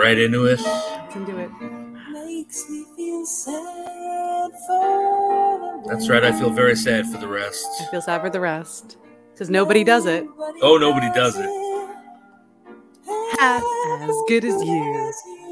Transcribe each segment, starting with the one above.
right into it. Let's into it. Makes me feel sad for the That's right. I feel very sad for the rest. I feel sad for the rest because nobody does it Oh, nobody does it. half as good as you.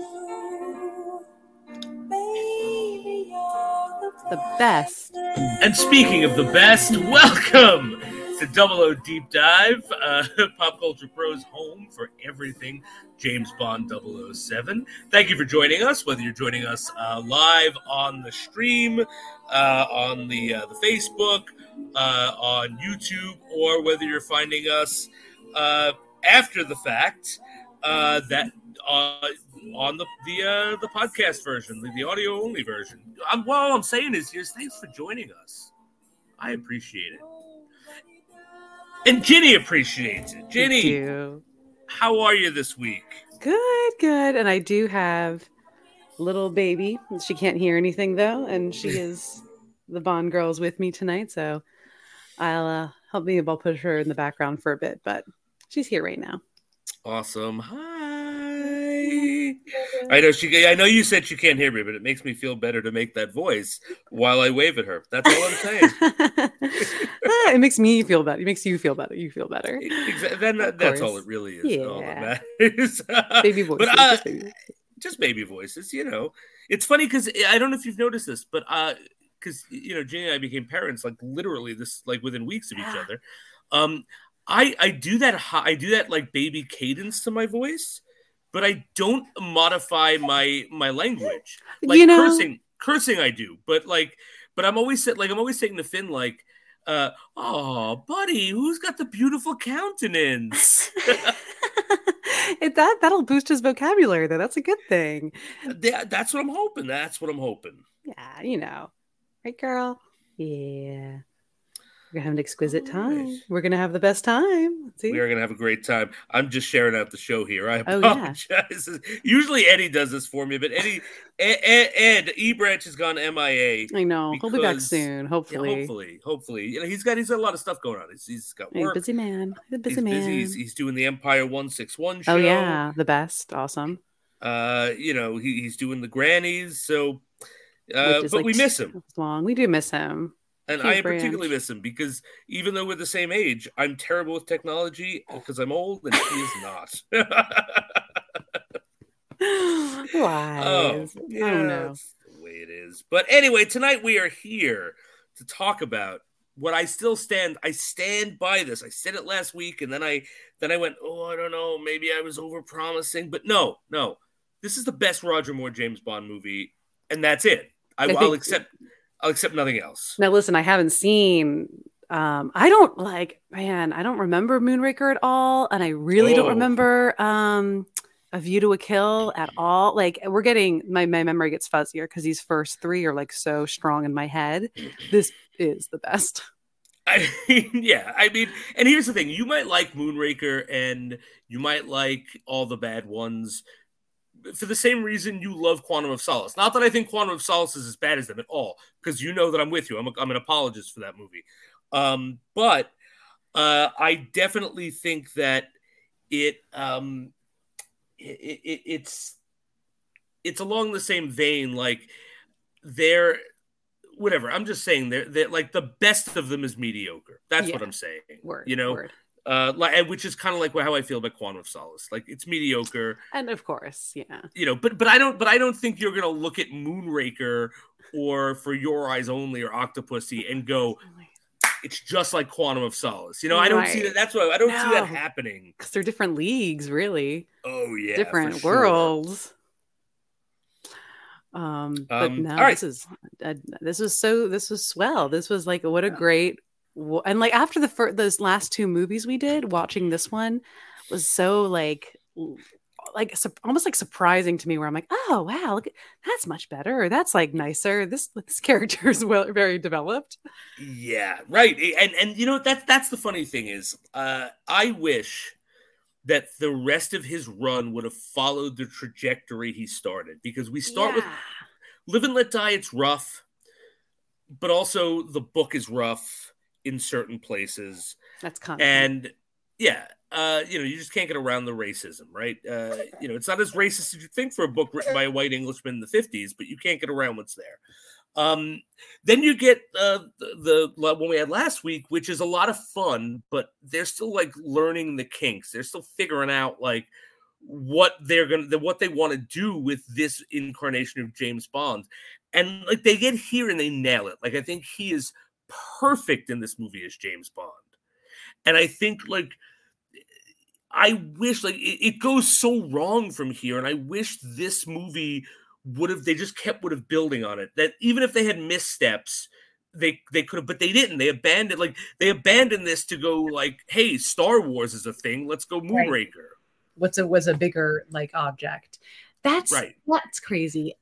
Baby, you're The best. And speaking of the best, welcome to Double O Deep Dive, Pop Culture Pro's home for everything James Bond 007. Thank you for joining us, whether you're joining us live on the stream, on the Facebook, on YouTube, or whether you're finding us after the fact, that on the podcast version, the audio only version. All I'm saying is, thanks for joining us. I appreciate it. And Ginny appreciates it. Ginny, how are you this week? Good. And I do have little baby. She can't hear anything though, and she is the Bond girl's with me tonight, so I'll I'll put her in the background for a bit, but she's here right now. Awesome. Hi. I know you said she can't hear me, but it makes me feel better to make that voice while I wave at her. That's all I'm saying. It makes me feel better. It makes you feel better. You feel better. Exactly. Then that's all it really is. Yeah. All that matters. Baby voices. But, just baby voices. It's funny because I don't know if you've noticed this, but because Ginny and I became parents literally within weeks of each other. I do that like baby cadence to my voice, but I don't modify my language. Cursing I do, but I'm always saying to Finn oh, buddy, who's got the beautiful countenance? That'll boost his vocabulary though. That's a good thing. That's what I'm hoping. Yeah, right, girl? Yeah. We're gonna have an exquisite time. We're gonna have the best time. See? We are gonna have a great time. I'm just sharing out the show here. I apologize. Usually Eddie does this for me, but Ed E-Branch has gone MIA. I know. He'll be back soon. Hopefully. Yeah, hopefully. He's got a lot of stuff going on. He's got work. Busy man. He's doing the Empire 161 show. Oh yeah, the best. Awesome. He's doing the Grannies. So, but we miss him. Long. We do miss him. And I particularly miss him because even though we're the same age, I'm terrible with technology because I'm old and he is not. Lies. Oh no. That's the way it is. But anyway, tonight we are here to talk about what I stand by this. I said it last week and then I went, I don't know, maybe I was overpromising. But no. This is the best Roger Moore James Bond movie, and that's it. I'll accept nothing else. Now, listen, I haven't seen. I don't remember Moonraker at all, and I really don't remember A View to a Kill at all. We're getting my memory gets fuzzier because these first three are so strong in my head. This is the best. And here's the thing: you might like Moonraker, and you might like all the bad ones for the same reason you love Quantum of Solace. Not that I think Quantum of Solace is as bad as them at all, because you know that I'm with you. I'm an apologist for that movie. But I definitely think that it's along the same vein. They're whatever. I'm just saying they're the best of them is mediocre. That's what I'm saying. Word. Which is kind of how I feel about Quantum of Solace. It's mediocre, and of course, yeah. But I don't think you're gonna look at Moonraker or For Your Eyes Only or Octopussy and go, it's just like Quantum of Solace. I don't see that. That's why I don't see that happening because they're different leagues, really. Oh yeah, different worlds. But no, all right. This was swell. This was what a great. And after those last two movies we did, watching this one was so almost surprising to me. Where I'm oh wow, look, that's much better. Or that's nicer. This character is very developed. Yeah, right. And that's the funny thing is, I wish that the rest of his run would have followed the trajectory he started, because we start with Live and Let Die. It's rough, but also the book is rough in certain places. That's common. And you just can't get around the racism, right? It's not as racist as you think for a book written by a white Englishman in the 50s, but you can't get around what's there. Then you get the one we had last week, which is a lot of fun, but they're still like learning the kinks. They're still figuring out like what they want to do with this incarnation of James Bond, and like they get here and they nail it. Like I think he is perfect in this movie as James Bond, and I think like I wish like it goes so wrong from here, and I wish this movie would have building on it, that even if they had missteps they could have, but they didn't. They abandoned this to go like, hey, Star Wars is a thing, let's go Moonraker. Was a bigger like object. That's right. That's crazy.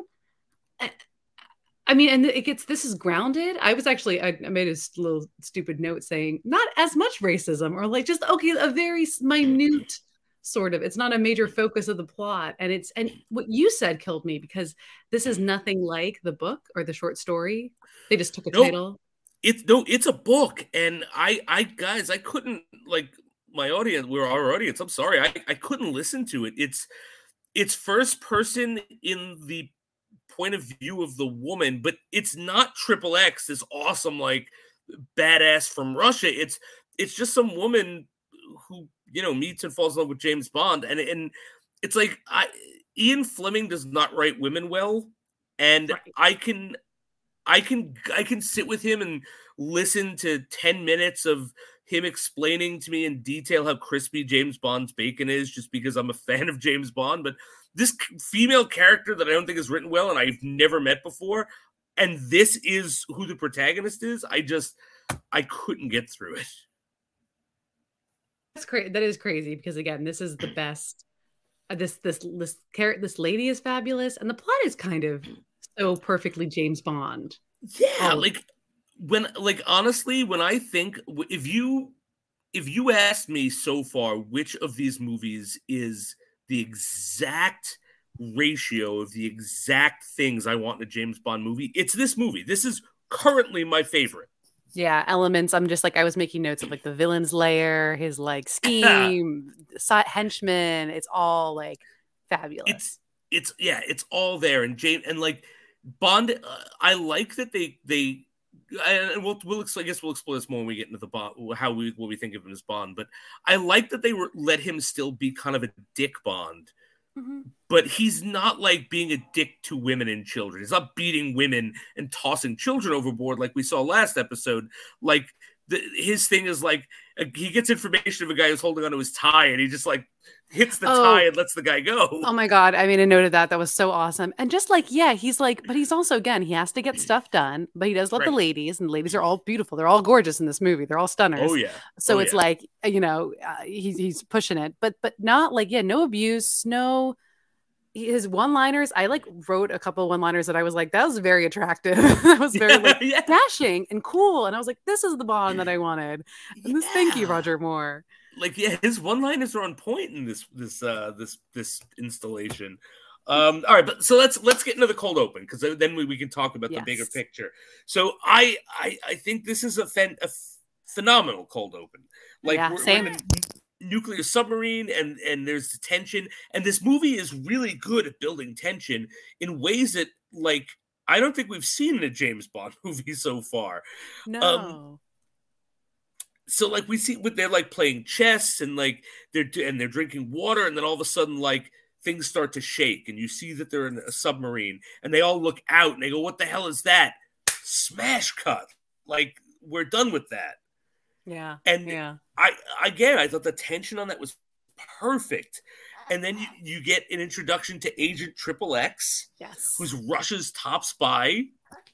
I mean, and this is grounded. I made a little stupid note saying not as much racism, or like just a very minute sort of. It's not a major focus of the plot, and what you said killed me, because this is nothing like the book or the short story. They just took a title. It's a book, and I guys, I couldn't like our audience. I'm sorry, I couldn't listen to it. It's first person in the point of view of the woman, but it's not Triple X, this awesome like badass from Russia. It's just some woman who meets and falls in love with James Bond, and it's like Ian Fleming does not write women well, and right. I can sit with him and listen to 10 minutes of him explaining to me in detail how crispy James Bond's bacon is, just because I'm a fan of James Bond. But this female character that I don't think is written well and I've never met before, and this is who the protagonist is, I couldn't get through it. That's crazy. That is crazy, because again, this is the best. This lady is fabulous, and the plot is kind of so perfectly James Bond. Yeah, honestly, when I think, if you asked me so far which of these movies is the exact ratio of the exact things I want in a James Bond movie, it's this movie. This is currently my favorite. Yeah, elements. I'm just like, I was making notes of like the villain's lair, his like scheme, henchman. It's all like fabulous. It's all there. And James, and like Bond, I like that they and we'll explore this more when we get into the Bond, what we think of him as Bond. But I like that they let him still be kind of a dick Bond. Mm-hmm. But he's not like being a dick to women and children. He's not beating women and tossing children overboard like we saw last episode. Like his thing is like, he gets information of a guy who's holding onto his tie, and he just like hits the tie and lets the guy go. Oh my God. I mean, I noted that. That was so awesome. And just like, yeah, he's like, but he's also, again, he has to get stuff done, but he does love the ladies, and the ladies are all beautiful. They're all gorgeous in this movie. They're all stunners. Oh yeah. So it's like, he's pushing it, but not like, no abuse, no. His one-liners, I like wrote a couple of one-liners that I was like, that was very attractive. That was very dashing and cool. And I was like, this is the Bond that I wanted. And thank you, Roger Moore. Like, his one-liners are on point in this installation. All right, but so let's get into the cold open, because then we can talk about the bigger picture. So I think this is a phenomenal cold open. Like, same. We're nuclear submarine, and there's tension, and this movie is really good at building tension in ways that like I don't think we've seen in a James Bond movie so far. No. So like we see they're like playing chess, and like they're drinking water, and then all of a sudden like things start to shake, and you see that they're in a submarine, and they all look out and they go, what the hell is that? Smash cut. Like, we're done with that. Yeah. And I thought the tension on that was perfect. And then you get an introduction to Agent Triple X, who's Russia's top spy.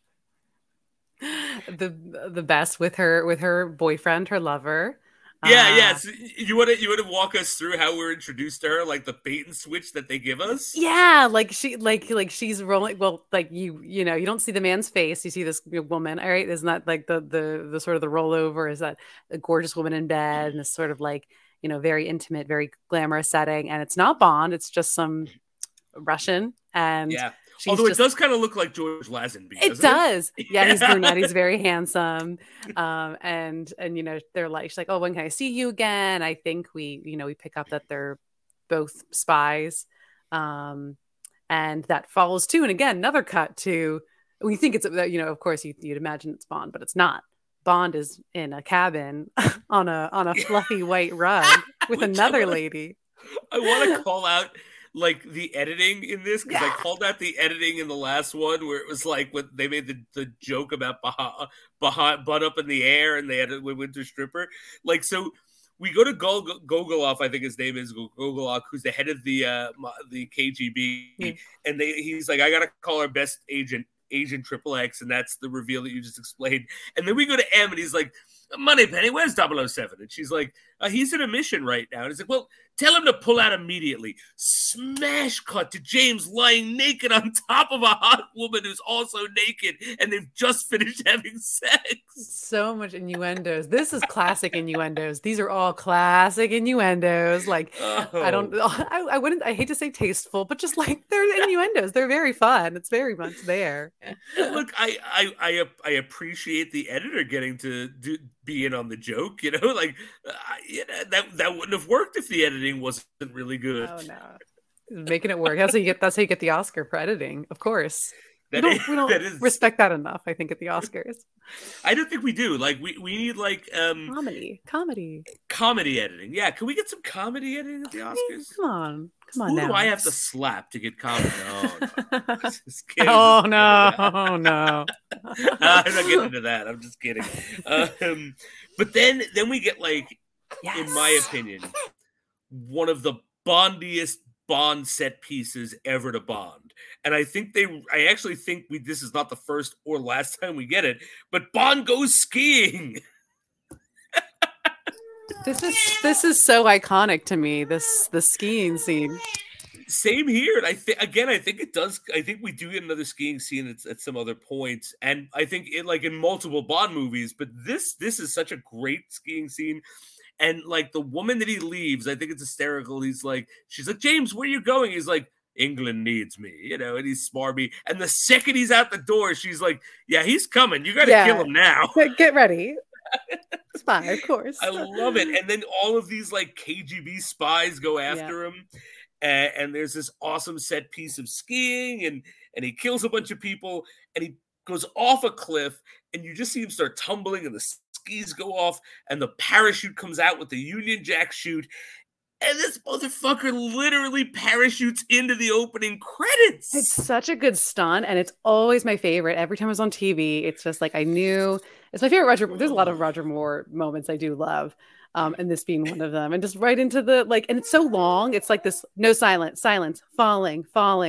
The best with her boyfriend, her lover. So you want to walk us through how we're introduced to her, like the bait and switch that they give us? Yeah, like she's rolling. Well, like you don't see the man's face, you see this woman. All right, isn't that like the sort of the rollover? Is that a gorgeous woman in bed, and this sort of like very intimate, very glamorous setting? And it's not Bond; it's just some Russian. And Although it does kind of look like George Lazenby. It does. Yeah, he's brunette. He's very handsome. And you know, they're like, she's like, oh, when can I see you again? I think we pick up that they're both spies. And that follows too. And again, another cut to, we think it's, you know, of course you'd imagine it's Bond, but it's not. Bond is in a cabin on a fluffy white rug with another lady. I want to call out like the editing in this, because I called out the editing in the last one where it was like when they made the joke about butt up in the air and they had a winter stripper. Like, so we go to Gogolov, I think his name is Gogolov, who's the head of the KGB, and he's like, I gotta call our best agent Triple X, and that's the reveal that you just explained. And then we go to M, and he's like, Moneypenny, where's 007? And she's like, he's in a mission right now. And he's like, well, tell him to pull out immediately. Smash cut to James lying naked on top of a hot woman who's also naked, and they've just finished having sex. So much innuendos. This is classic innuendos. These are all classic innuendos. Like, I hate to say tasteful, but just like they're innuendos. They're very fun. It's very much there. Look, I appreciate the editor getting to be in on the joke, you know, like that wouldn't have worked if the editing wasn't really good. Oh no, making it work. That's how you get the Oscar for editing, of course. We don't respect that enough, I think, at the Oscars. I don't think we do. Like we need like comedy editing. Yeah, can we get some comedy editing at the Oscars? Come on. Who now. do I have to slap to get comedy? No. No. I'm not getting into that. I'm just kidding. But then we get like, in my opinion, one of the Bondiest Bond set pieces ever to Bond. And I actually think this is not the first or last time we get it, but Bond goes skiing. This is so iconic to me, the skiing scene. Same here. And I think it does. I think we do get another skiing scene at some other points. And I think in multiple Bond movies, but this is such a great skiing scene. And like the woman that he leaves, I think it's hysterical. She's like, James, where are you going? He's like, England needs me, you know, and he's smarmy. And the second he's out the door, she's like, yeah, he's coming. You got to kill him now. Get ready. Spy, of course. I love it. And then all of these like KGB spies go after him. And there's this awesome set piece of skiing, and he kills a bunch of people, and he goes off a cliff, and you just see him start tumbling, and the skis go off, and the parachute comes out with the Union Jack chute, and this motherfucker literally parachutes into the opening credits. It's such a good stunt, and it's always my favorite. Every time I was on TV, it's just like I knew it's my favorite Roger. There's a lot of Roger Moore moments I do love. And this being one of them, and just right into the and it's so long. It's like this no silence, falling.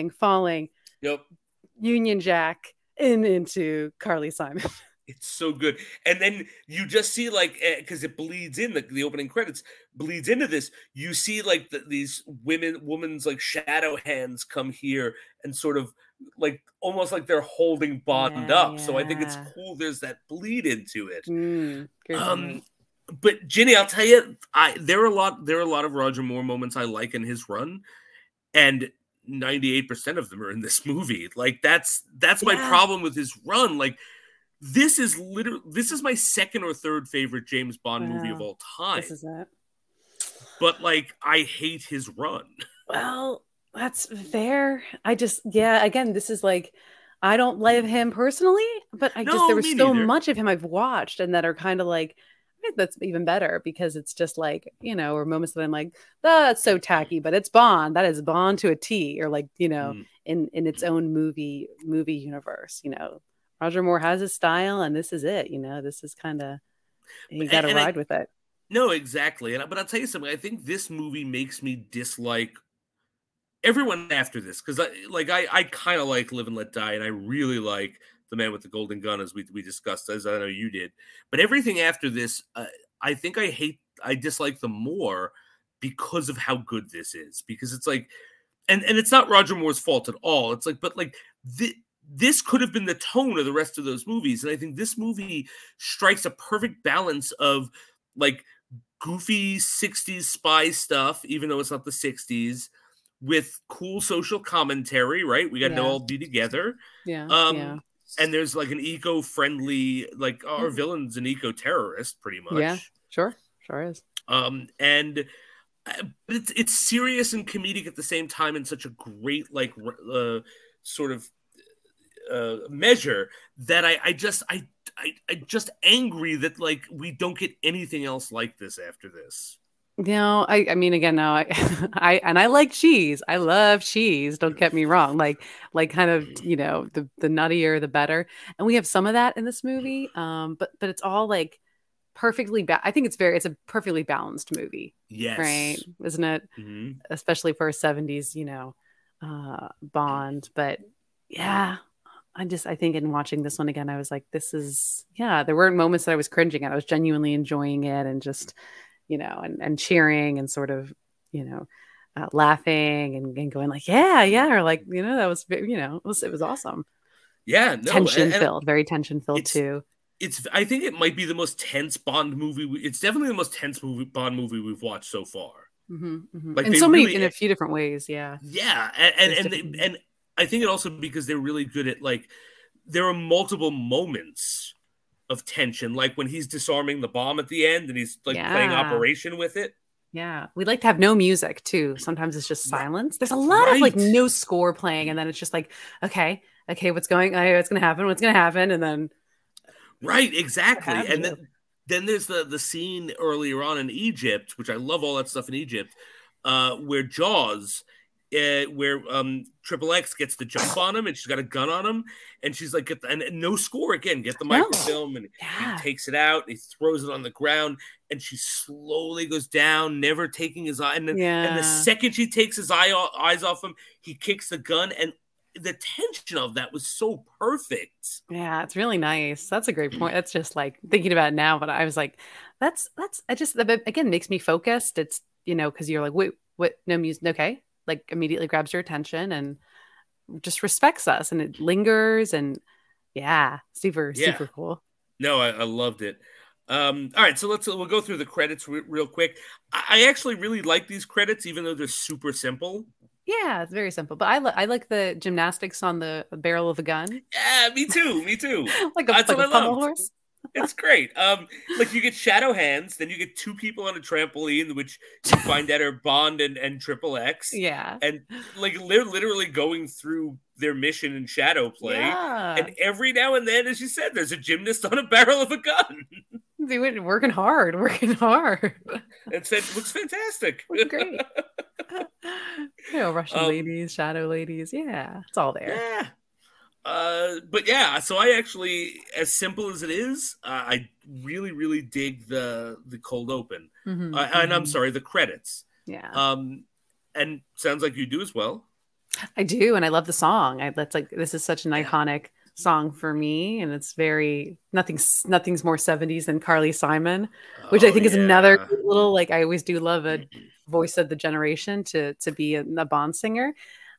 Yep. Union Jack into Carly Simon. It's so good. And then you just see because it bleeds in the opening credits bleeds into this. You see like these women's like shadow hands come here and sort of like almost like they're holding Bond up. Yeah. So I think it's cool. There's that bleed into it. But Ginny, I'll tell you, there are a lot of Roger Moore moments I like in his run, and 98% of them are in this movie. Like that's my problem with his run. Like this is my second or third favorite James Bond movie of all time. This is it. But like I hate his run. Well, that's fair. Again, this is like I don't love him personally, but there was so much of him I've watched and that are kind of like. That's even better because it's just like, you know, or moments that I'm like, that's so tacky, but it's Bond. That is Bond to a T, or like, you know, in its own movie universe, you know, Roger Moore has his style and this is it, you know, this is kind of, you got to ride with it. No, exactly. But I'll tell you something. I think this movie makes me dislike everyone after this. Cause I kind of like Live and Let Die. And I really like The Man with the Golden Gun, as we discussed, as I know you did. But everything after this, I think I dislike them more because of how good this is. Because it's like, and it's not Roger Moore's fault at all. It's like, but like this could have been the tone of the rest of those movies. And I think this movie strikes a perfect balance of like goofy 60s spy stuff, even though it's not the 60s, with cool social commentary, right? We got to Yeah. all be together. Yeah. Um, And there's like an eco-friendly, like our villain's an eco-terrorist, pretty much. Yeah, sure is. And it's serious and comedic at the same time in such a great sort of measure that I just angry that like we don't get anything else like this after this. No, I mean, again, no, I like cheese. I love cheese. Don't get me wrong. Like kind of, the nuttier, the better. And we have some of that in this movie. But it's all like perfectly. I think it's a perfectly balanced movie. Yes. Right. Isn't it? Mm-hmm. Especially for a 70s, Bond. But yeah, I think in watching this one again, I was like, there weren't moments that I was cringing at. I was genuinely enjoying it and just, and cheering and sort of, laughing and going like, yeah, or like, that was, it was awesome. Yeah. No, tension filled, very tension filled too. I think it might be the most tense Bond movie. It's definitely the most tense Bond movie we've watched so far. Mm-hmm, mm-hmm. Like in a few different ways. Yeah. Yeah. And I think it also because they're really good at like, there are multiple moments of tension, like when he's disarming the bomb at the end and he's like playing Operation with it. Yeah. We like to have no music too. Sometimes it's just silence. There's a lot of like no score playing. And then it's just like, okay, what's going to happen. And then. Right. Exactly. And then there's the scene earlier on in Egypt, which I love all that stuff in Egypt, where Jaws, where Triple X gets the jump on him and she's got a gun on him and she's like, and no score again, get the microfilm and he takes it out and he throws it on the ground and she slowly goes down, never taking his eye. And the second she takes his eyes off him, he kicks the gun, and the tension of that was so perfect. Yeah, it's really nice. That's a great point. That's just like thinking about it now, but I was like, again, makes me focused. It's, because you're like, wait, what? No music. Okay. Like immediately grabs your attention and just respects us, and it lingers, and super cool. No, I loved it. All right, so we'll go through the credits real quick. I actually really like these credits, even though they're super simple. Yeah, it's very simple, but I like the gymnastics on the barrel of a gun. Yeah, me too. That's like a pommel horse. It's great. Like you get shadow hands, then you get two people on a trampoline, which you find out are Bond and Triple X. Yeah, and like they're literally going through their mission in shadow play, and every now and then, as you said, there's a gymnast on a barrel of a gun. Working hard. It looks fantastic. Looks great. Russian ladies, shadow ladies. Yeah, it's all there. Yeah. But yeah, so I actually, as simple as it is, I really, really dig the cold open. Mm-hmm, and I'm sorry, the credits. Yeah. And sounds like you do as well. I do, and I love the song. This is such an iconic song for me, and it's nothing's more 70s than Carly Simon, which I think is another little, like, I always do love a voice of the generation to be a Bond singer.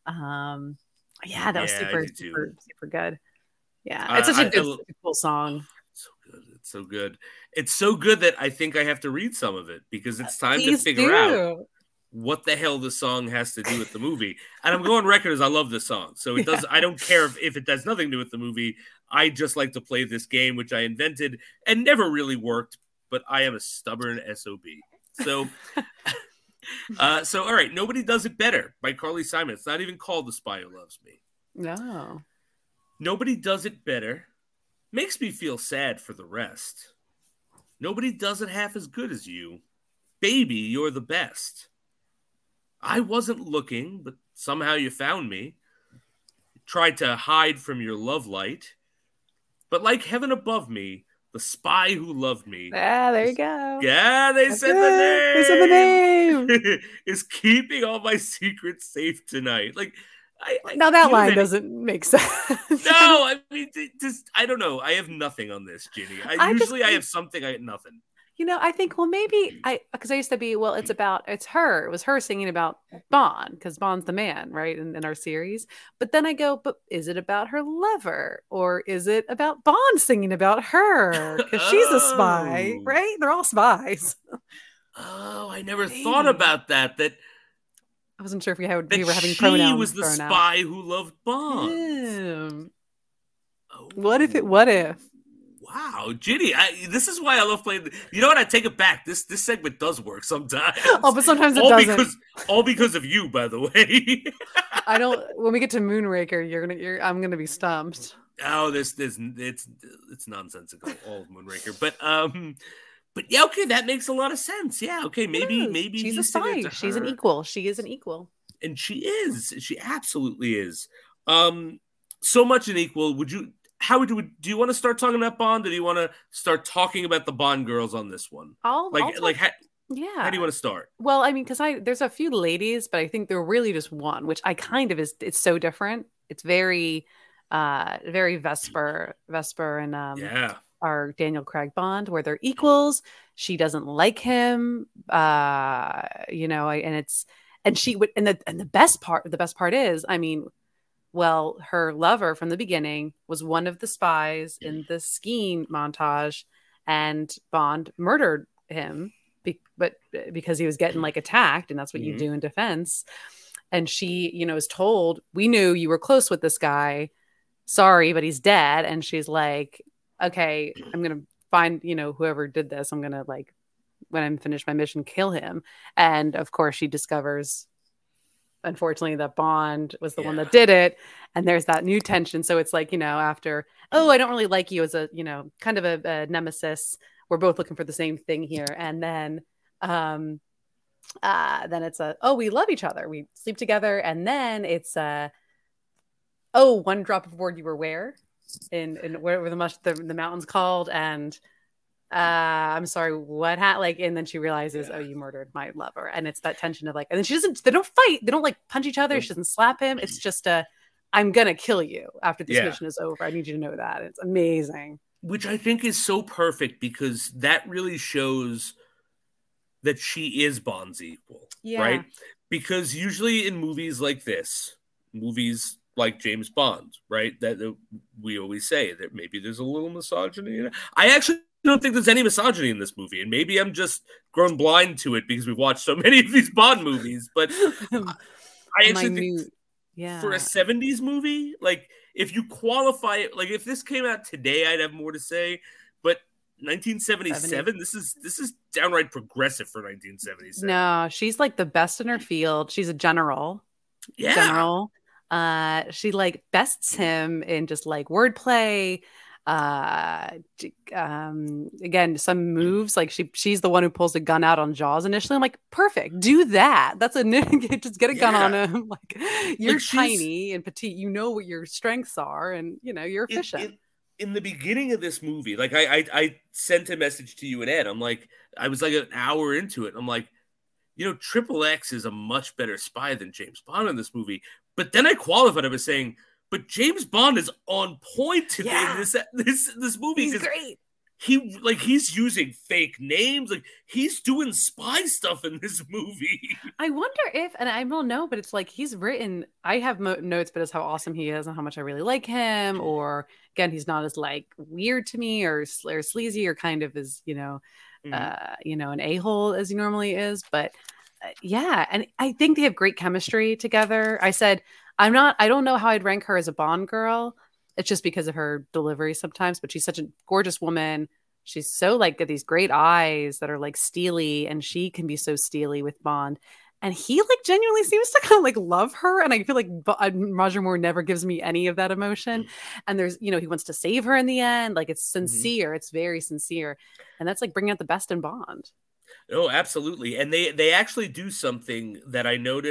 That was super good. Yeah, it's such a cool song. It's so good. It's so good that I think I have to read some of it because it's time to figure out what the hell the song has to do with the movie. And I'm going on record as I love this song. So it does. I don't care if it does nothing to do with the movie. I just like to play this game, which I invented and never really worked, but I am a stubborn SOB. So, all right. Nobody Does It Better by Carly Simon. It's not even called The Spy Who Loves Me. No. Nobody does it better. Makes me feel sad for the rest. Nobody does it half as good as you. Baby, you're the best. I wasn't looking, but somehow you found me. Tried to hide from your love light. But like heaven above me, the spy who loved me. Ah, there you go. Yeah, they said the name. They said the name. Is keeping all my secrets safe tonight. Like, now that line doesn't make sense. No, I mean, I don't know. I have nothing on this, Ginny. I have something. I have nothing. I think, well, maybe because I used to be, well, it's her. It was her singing about Bond because Bond's the man, right? In our series. But then I go, but is it about her lover or is it about Bond singing about her? Because she's a spy, right? They're all spies. Oh, I never thought about that. I wasn't sure if we were That having she pronouns was the thrown out. spy who loved Bond. Oh. What if? Wow, Ginny, this is why I love playing. You know what? I take it back. This segment does work sometimes. Oh, but sometimes it doesn't. All because of you, by the way. I don't. When we get to Moonraker, I'm gonna be stumped. Oh, it's nonsensical. All of Moonraker, but yeah, okay, that makes a lot of sense. Yeah, okay, maybe she's a spy. She's an equal. She is an equal, and she is. She absolutely is. So much an equal. Do you want to start talking about Bond, or do you want to start talking about the Bond girls on this one? How do you want to start? Well, I mean, because there's a few ladies, but I think they're really just one, which I kind of it's so different. It's very, very Vesper and our Daniel Craig Bond, where they're equals. She doesn't like him, and she would, and the best part is, I mean. Well, her lover from the beginning was one of the spies in the skiing montage, and Bond murdered him, but because he was getting like attacked, and that's what you do in defense. And she, is told, we knew you were close with this guy. Sorry, but he's dead. And she's like, okay, I'm going to find, whoever did this. I'm going to when I'm finished my mission, kill him. And of course she discovers, unfortunately, that Bond was the one that did it, and there's that new tension. So it's like, after, I don't really like you as a, kind of a nemesis. We're both looking for the same thing here, and then it's we love each other, we sleep together, and then it's one drop of word you were where in where the mountain's called, and I'm sorry, what and then she realizes, you murdered my lover. And it's that tension of and then they don't fight. They don't punch each other. She doesn't slap him. It's just I'm going to kill you after this mission is over. I need you to know that. It's amazing. Which I think is so perfect, because that really shows that she is Bond's equal, right? Because usually in movies like this, movies like James Bond, right? That we always say that maybe there's a little misogyny. I actually don't think there's any misogyny in this movie, and maybe I'm just grown blind to it because we've watched so many of these Bond movies. But I actually think for a 70s movie, if you qualify it, if this came out today, I'd have more to say. But 1977, this is downright progressive for 1977. No, she's the best in her field. She's a general. Yeah. General. She bests him in just wordplay. Again, some moves, she's the one who pulls the gun out on Jaws initially. I'm like, perfect, do that. That's just get a gun on him. You're tiny and petite, what your strengths are, and you're efficient. In the beginning of this movie, I sent a message to you and Ed. I'm like, I was an hour into it. I'm like, Triple X is a much better spy than James Bond in this movie. But then I qualified it by saying, but James Bond is on point today in this movie. He's great. He's using fake names. He's doing spy stuff in this movie. I wonder if, and I don't know, but it's he's written, I have notes, but it's how awesome he is and how much I really like him. Or again, he's not as weird to me or sleazy or kind of as, an a-hole as he normally is. But and I think they have great chemistry together. I said, I don't know how I'd rank her as a Bond girl. It's just because of her delivery sometimes, but she's such a gorgeous woman. She's so got these great eyes that are steely, and she can be so steely with Bond. And he genuinely seems to kind of love her. And I feel Roger Moore never gives me any of that emotion. And there's, he wants to save her in the end. It's sincere. It's very sincere. And that's bringing out the best in Bond. Oh, absolutely. And they actually do something that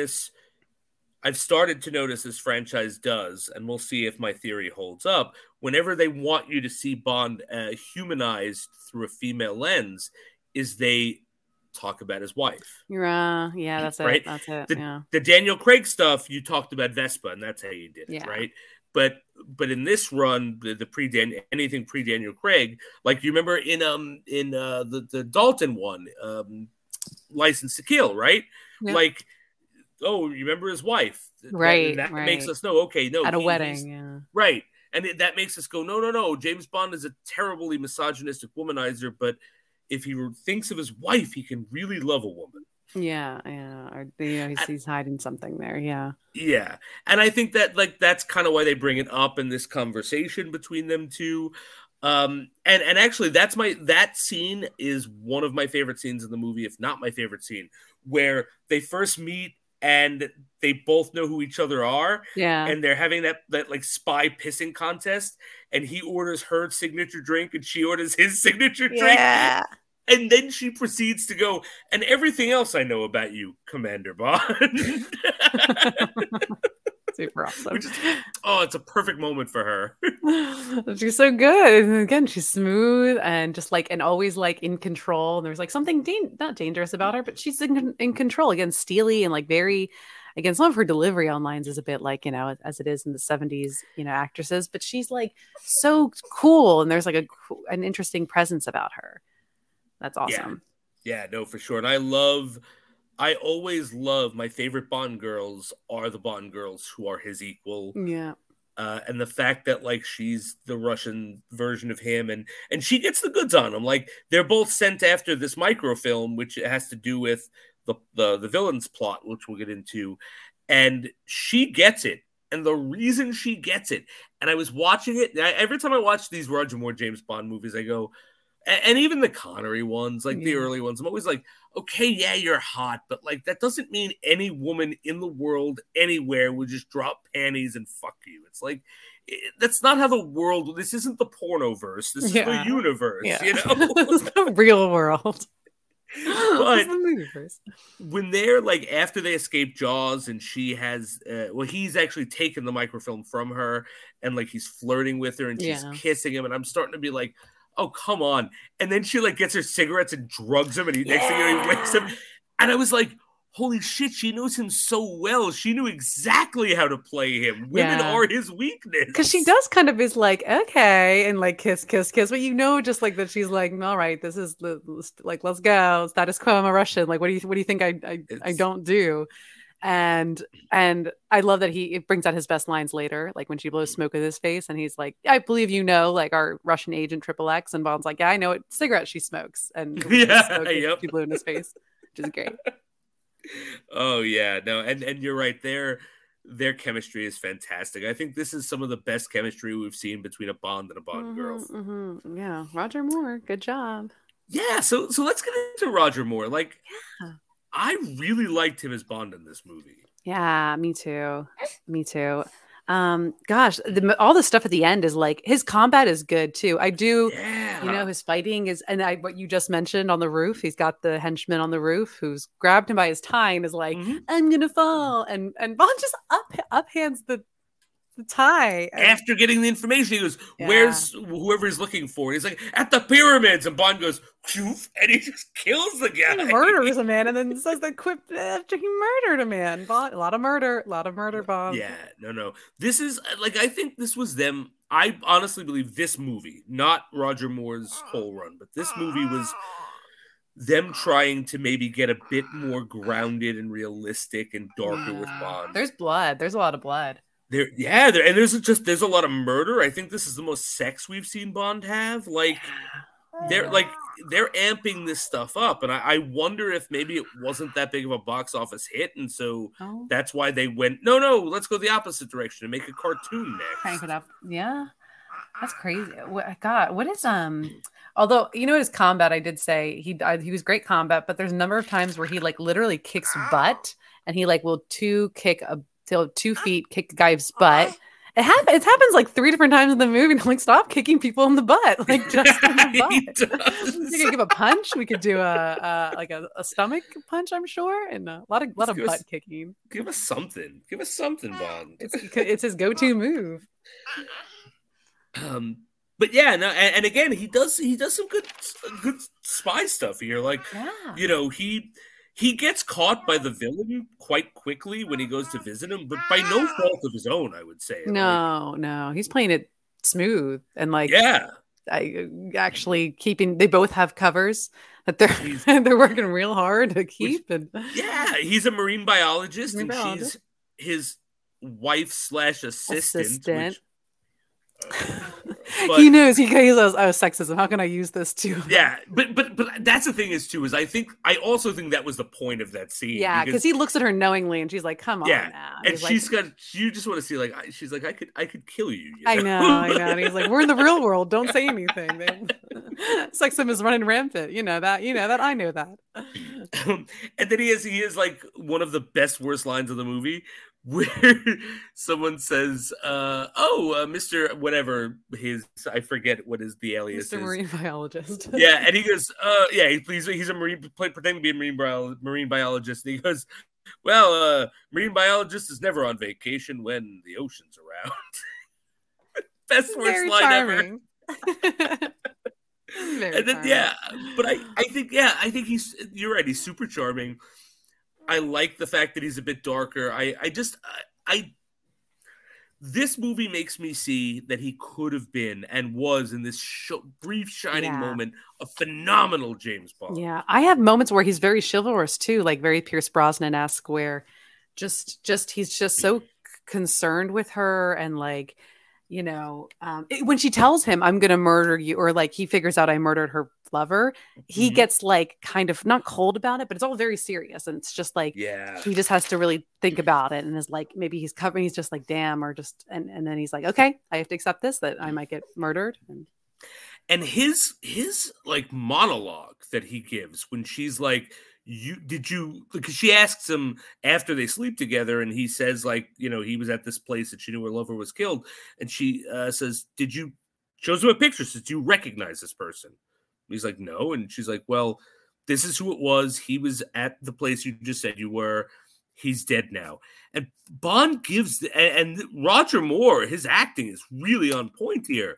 I've started to notice this franchise does, and we'll see if my theory holds up. Whenever they want you to see Bond humanized through a female lens, is they talk about his wife. Yeah, that's right? That's it. The Daniel Craig stuff, you talked about Vespa, and that's how you did it, right? But in this run, anything pre-Daniel Craig, you remember in the Dalton one, License to Kill, right? Yeah. Oh, you remember his wife, right? That makes us know. Okay, no, at a wedding, right, and that makes us go, no. James Bond is a terribly misogynistic womanizer, but if he thinks of his wife, he can really love a woman. Yeah, yeah. Or he's hiding something there. Yeah. Yeah. And I think that like that's kind of why they bring it up in this conversation between them two. And actually that scene is one of my favorite scenes in the movie, if not my favorite scene, where they first meet and they both know who each other are. Yeah. And they're having that like spy pissing contest, and he orders her signature drink and she orders his signature drink. Yeah. And then she proceeds to go, and everything else I know about you, Commander Bond. Super awesome. It's a perfect moment for her. She's so good. And again, she's smooth and just like, and always like in control. And there's like something not dangerous about her, but she's in control. Again, steely and like very, again, some of her delivery on lines is a bit like, as it is in the 70s, actresses, but she's like so cool. And there's like an interesting presence about her. That's awesome. Yeah, no, for sure. And I always love my favorite Bond girls are the Bond girls who are his equal. Yeah. And the fact that like she's the Russian version of him and she gets the goods on him. Like they're both sent after this microfilm, which has to do with the villain's plot, which we'll get into. And she gets it. And the reason she gets it, and I was watching it, every time I watch these Roger Moore James Bond movies, I go, and even the Connery ones, like the early ones, I'm always like, okay, yeah, you're hot, but like that doesn't mean any woman in the world anywhere would just drop panties and fuck you. It's like that's not how the world. This isn't the pornoverse. This is the universe. It's the real world. But when they're like after they escape Jaws and she has he's actually taken the microfilm from her and like he's flirting with her and she's kissing him, and I'm starting to be like, oh, come on. And then she like gets her cigarettes and drugs him, and next thing you know, he wakes up. And I was like, holy shit, she knows him so well. She knew exactly how to play him. Women are his weakness. Because she does kind of is like, okay, and like kiss. But just like that she's like, all right, this is like, let's go. Status quo, I'm a Russian. Like, what do you think I don't do? And I love that it brings out his best lines later, like when she blows smoke in his face and he's like, I believe like our Russian agent XXX, and Bond's like, yeah, I know it, cigarette she smokes, and she blew in his face, which is great. Oh yeah, no, and you're right, their chemistry is fantastic. I think this is some of the best chemistry we've seen between a Bond and a Bond girl. Mm-hmm. Yeah, Roger Moore, good job. Yeah, so let's get into Roger Moore. Like, I really liked him as Bond in this movie. Yeah, me too. Gosh, all the stuff at the end is like, his combat is good too. I do, his fighting is, and what you just mentioned on the roof, he's got the henchman on the roof who's grabbed him by his tie and is like, I'm gonna fall, and Bond just uphands the tie after getting the information. He goes, where's whoever he's looking for? He's like, at the pyramids, and Bond goes, and he just kills the guy. He murders a man and then says the quip after he murdered a man. Bond, a lot of murder, Bond. Yeah, no, this is like, I think this was them. I honestly believe this movie, not Roger Moore's whole run, but this movie was them trying to maybe get a bit more grounded and realistic and darker with Bond. There's blood. There's a lot of blood. There's a lot of murder. I think this is the most sex we've seen Bond have. Like they're amping this stuff up, and I wonder if maybe it wasn't that big of a box office hit, and so that's why they went, no, let's go the opposite direction and make a cartoon next. Crank it up, yeah. That's crazy. God, what is Although his combat, I did say he was great combat, but there's a number of times where he like literally kicks butt, and he like will 2 feet kick the guy's butt. It happens like 3 different times in the movie. And I'm like, stop kicking people in the butt, like just in the butt. We could give a punch. We could do a stomach punch, I'm sure, and a lot of butt kicking. Give us something, Bond. It's his go-to move. But yeah, no, and again, he does some good spy stuff here. Like, he gets caught by the villain quite quickly when he goes to visit him, but by no fault of his own, I would say. No, he's playing it smooth and like, they both have covers that they're working real hard to keep. He's a marine biologist, she's his wife / assistant. But he knows. He says, "Oh, sexism. How can I use this to?" yeah, but that's the thing is I also think that was the point of that scene. Yeah, because he looks at her knowingly, and she's like, "Come on yeah, now." and He's she's like, got you just want to see like she's like I could kill you. I know. And he's like, "We're in the real world. Don't say anything." Sexism is running rampant. You know that. I know that. And then he is like one of the best worst lines of the movie where someone says, Mr. whatever I forget what is the alias Mr. is. Marine biologist. Yeah, and he goes, he's a pretending to be a marine biologist. And he goes, well, marine biologist is never on vacation when the ocean's around. Best worst line charming. ever. And then but I think you're right. He's super charming. I like the fact that he's a bit darker. This movie makes me see that he could have been and was in this brief shining moment a phenomenal James Bond. Yeah, I have moments where he's very chivalrous too, like very Pierce Brosnan-esque, where just he's just so concerned with her and like. When she tells him I'm gonna murder you, or like he figures out I murdered her lover, he gets like kind of not cold about it, but it's all very serious, and it's just like he just has to really think about it, and is like maybe he's covering, he's just like damn, or just and then he's like okay, I have to accept this, that I might get murdered. And his like monologue that he gives when she's like, because she asks him after they sleep together, and he says like, he was at this place that she knew her lover was killed, and she says, shows him a picture, says, do you recognize this person? And he's like, no. And she's like, well, this is who it was. He was at the place you just said you were. He's dead now. And Bond gives and Roger Moore, his acting is really on point here.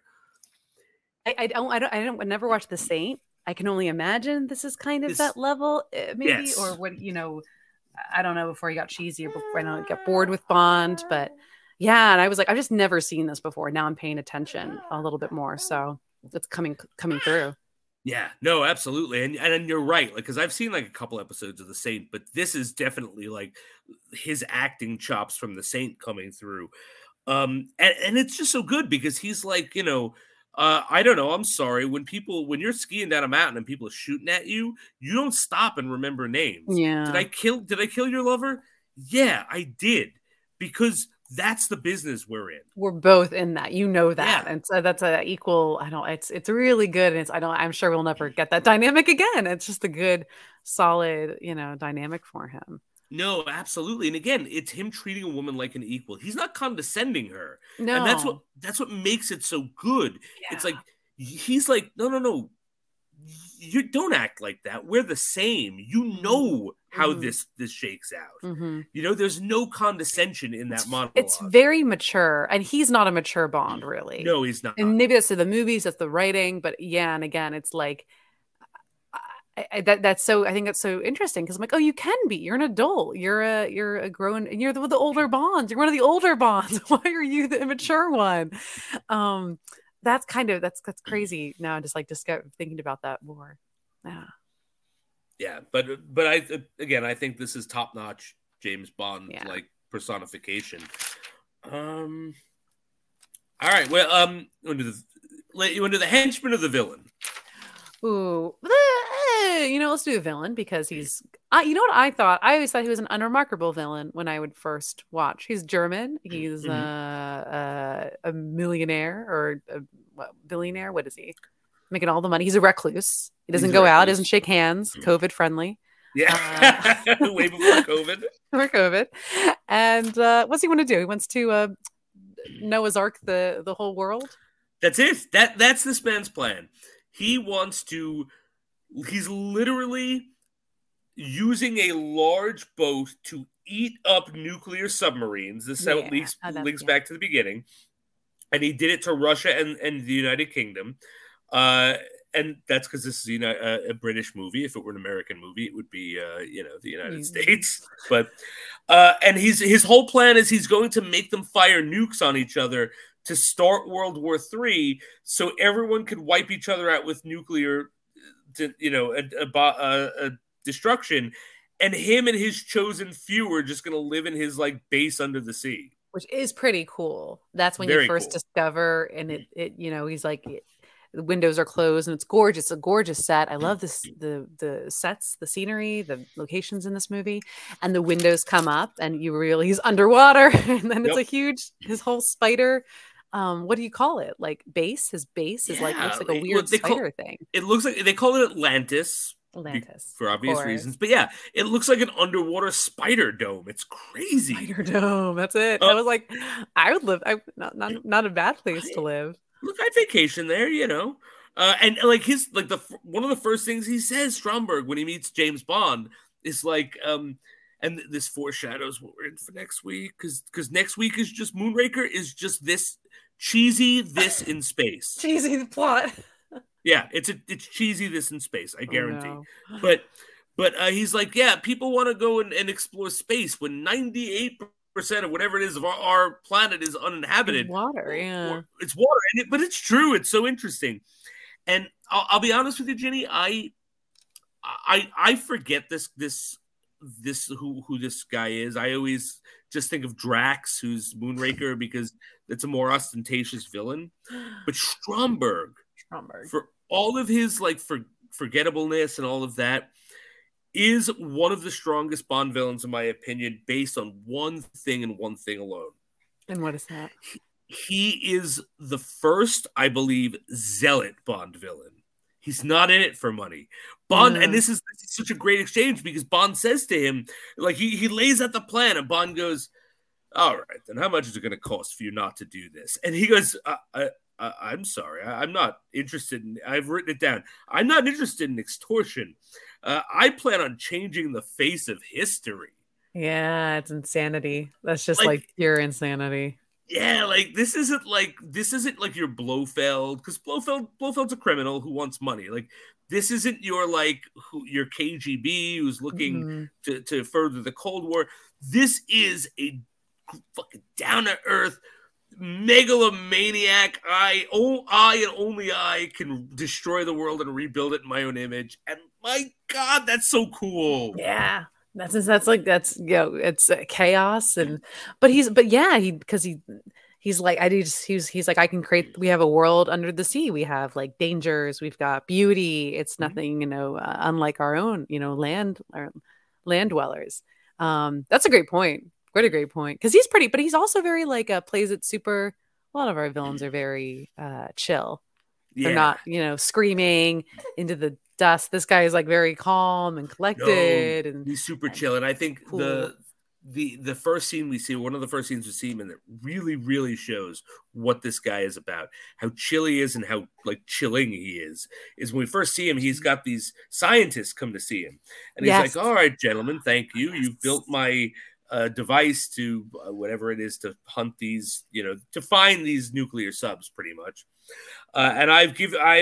I never watched The Saint. I can only imagine this is kind of that level, maybe, or what, I don't know, before he got cheesy or before I got bored with Bond, but yeah. And I was like, I've just never seen this before. Now I'm paying attention a little bit more. So it's coming through. Yeah, no, absolutely. And you're right. Like, cause I've seen like a couple episodes of The Saint, but this is definitely like his acting chops from The Saint coming through. And it's just so good because he's like, I don't know. I'm sorry. When you're skiing down a mountain and people are shooting at you, you don't stop and remember names. Yeah. Did I kill your lover? Yeah, I did. Because that's the business we're in. We're both in that, that. Yeah. And so that's a equal, it's really good. And I'm sure we'll never get that dynamic again. It's just a good, solid, dynamic for him. No, absolutely. And again, it's him treating a woman like an equal. He's not condescending her. No. And that's what makes it so good. Yeah. It's like, he's like, no. You don't act like that. We're the same. You know how this shakes out. Mm-hmm. There's no condescension in that monologue. It's very mature. And he's not a mature Bond, really. No, he's not. And maybe that's the movies, that's the writing. But yeah, and again, it's like, I think that's so interesting because I'm like, oh, you can be. You're an adult. You're a grown, and you're the older Bonds. You're one of the older Bonds. Why are you the immature one? That's crazy. Now I'm just thinking about that more. Yeah, but I think this is top notch James Bond like personification. All right, well, you want to do the henchman or the villain? Ooh, let's do the villain because he's. You know what I thought? I always thought he was an unremarkable villain when I would first watch. He's German. He's a millionaire or a billionaire. What is he? Making all the money. He's a recluse. He doesn't go out. Doesn't shake hands. COVID friendly. Yeah, way before COVID. Before COVID. And what's he want to do? He wants to Noah's Ark the whole world. That's it. That's this man's plan. He's literally using a large boat to eat up nuclear submarines. This is how it links back to the beginning. And he did it to Russia and the United Kingdom. And that's because this is a British movie. If it were an American movie, it would be the United States. But and his whole plan is he's going to make them fire nukes on each other to start World War III, so everyone could wipe each other out with nuclear, destruction, and him and his chosen few are just going to live in his like base under the sea. which is pretty cool. That's when you Very first cool. discover, and he's like, the windows are closed, and it's gorgeous. A gorgeous set. I love this, the sets, the scenery, the locations in this movie, and the windows come up, and you realize he's underwater, and then it's Yep. a huge, his whole spider. What do you call it? Like base? His base is like, looks like a weird spider thing. It looks like they call it Atlantis. Atlantis, For obvious reasons, but yeah, it looks like an underwater spider dome. It's crazy. Spider dome. That's it. I was like, I would live. Not a bad place to live. Look, I vacation there, you know. And like one of the first things he says, Stromberg, when he meets James Bond, is like, and this foreshadows what we're in for next week, because next week is just Moonraker is just this cheesy this in space. Cheesy the plot. Yeah, it's cheesy this in space, I guarantee. Oh, no. But he's like, yeah, people want to go and explore space when 98% of whatever it is of our planet is uninhabited. It's water, yeah. It's water, but it's true. It's so interesting. And I'll be honest with you, Jenny, I forget this who this guy is. I always just think of Drax, who's Moonraker, because it's a more ostentatious villain. But Stromberg, for all of his like forgettableness and all of that, is one of the strongest Bond villains in my opinion, based on one thing and one thing alone. And what is that? He is the first, I believe, zealot Bond villain. He's not in it for money. Bond, and this is such a great exchange, because Bond says to him, like, he lays out the plan, and Bond goes, all right, then how much is it going to cost for you not to do this? And he goes, I'm sorry, I'm not interested in, I've written it down. I'm not interested in extortion. I plan on changing the face of history. Yeah, it's insanity. That's just like pure insanity. Yeah, like this isn't like your Blofeld, because Blofeld's a criminal who wants money. Like, this isn't your your KGB who's looking to further the Cold War. This is a fucking down to earth megalomaniac. I and only I can destroy the world and rebuild it in my own image. And my God, that's so cool. Yeah. It's chaos, he's like, I can create, we have a world under the sea, we have like dangers, we've got beauty, it's nothing, unlike our own, land dwellers. That's a great point. What a great point. Because he's pretty, but he's also very plays it super. A lot of our villains are very chill. They're not, screaming into the dust. This guy is like very calm and collected, and he's super chill. And I think cool. the first scene we see, one of the first scenes we see him in, that really, really shows what this guy is about, how chill he is and how chilling he is when we first see him. He's got these scientists come to see him, and he's like, all right, gentlemen, thank you. You've built my device to whatever it is to hunt these, to find these nuclear subs, pretty much. And I've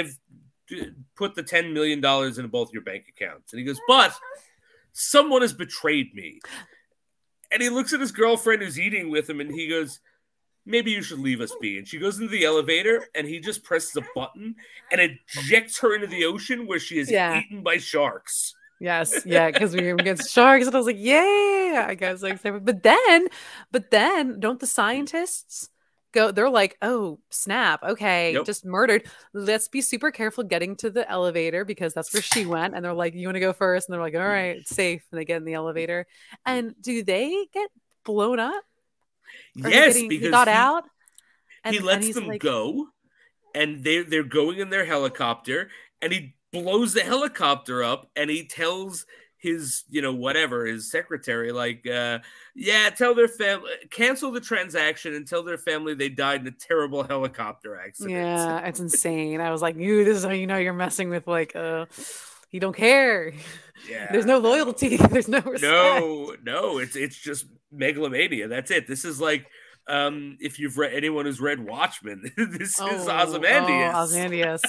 put the $10 million into both your bank accounts. And he goes, but someone has betrayed me. And he looks at his girlfriend who's eating with him, and he goes, maybe you should leave us be. And she goes into the elevator, and he just presses a button and ejects her into the ocean, where she is eaten by sharks. Yes, yeah, because we were against sharks, and I was like, yeah, I guess but then don't the scientists go, they're like, oh snap, okay, just murdered, let's be super careful getting to the elevator, because that's where she went, and they're like, you want to go first? And they're like, all right, it's safe, and they get in the elevator. And do they get blown up? Yes, because he got out, and he lets them go, and they're going in their helicopter, and he blows the helicopter up, and he tells his, his secretary, tell their family, cancel the transaction and tell their family they died in a terrible helicopter accident. Yeah, it's insane. I was like, this is how you're messing with you don't care. Yeah, there's no loyalty. There's no respect. No, it's just megalomania. That's it. This is like, if you've read, anyone who's read Watchmen, this is Ozymandias. Ozymandias.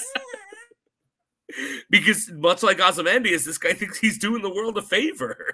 Because much like Ozymandias, this guy thinks he's doing the world a favor.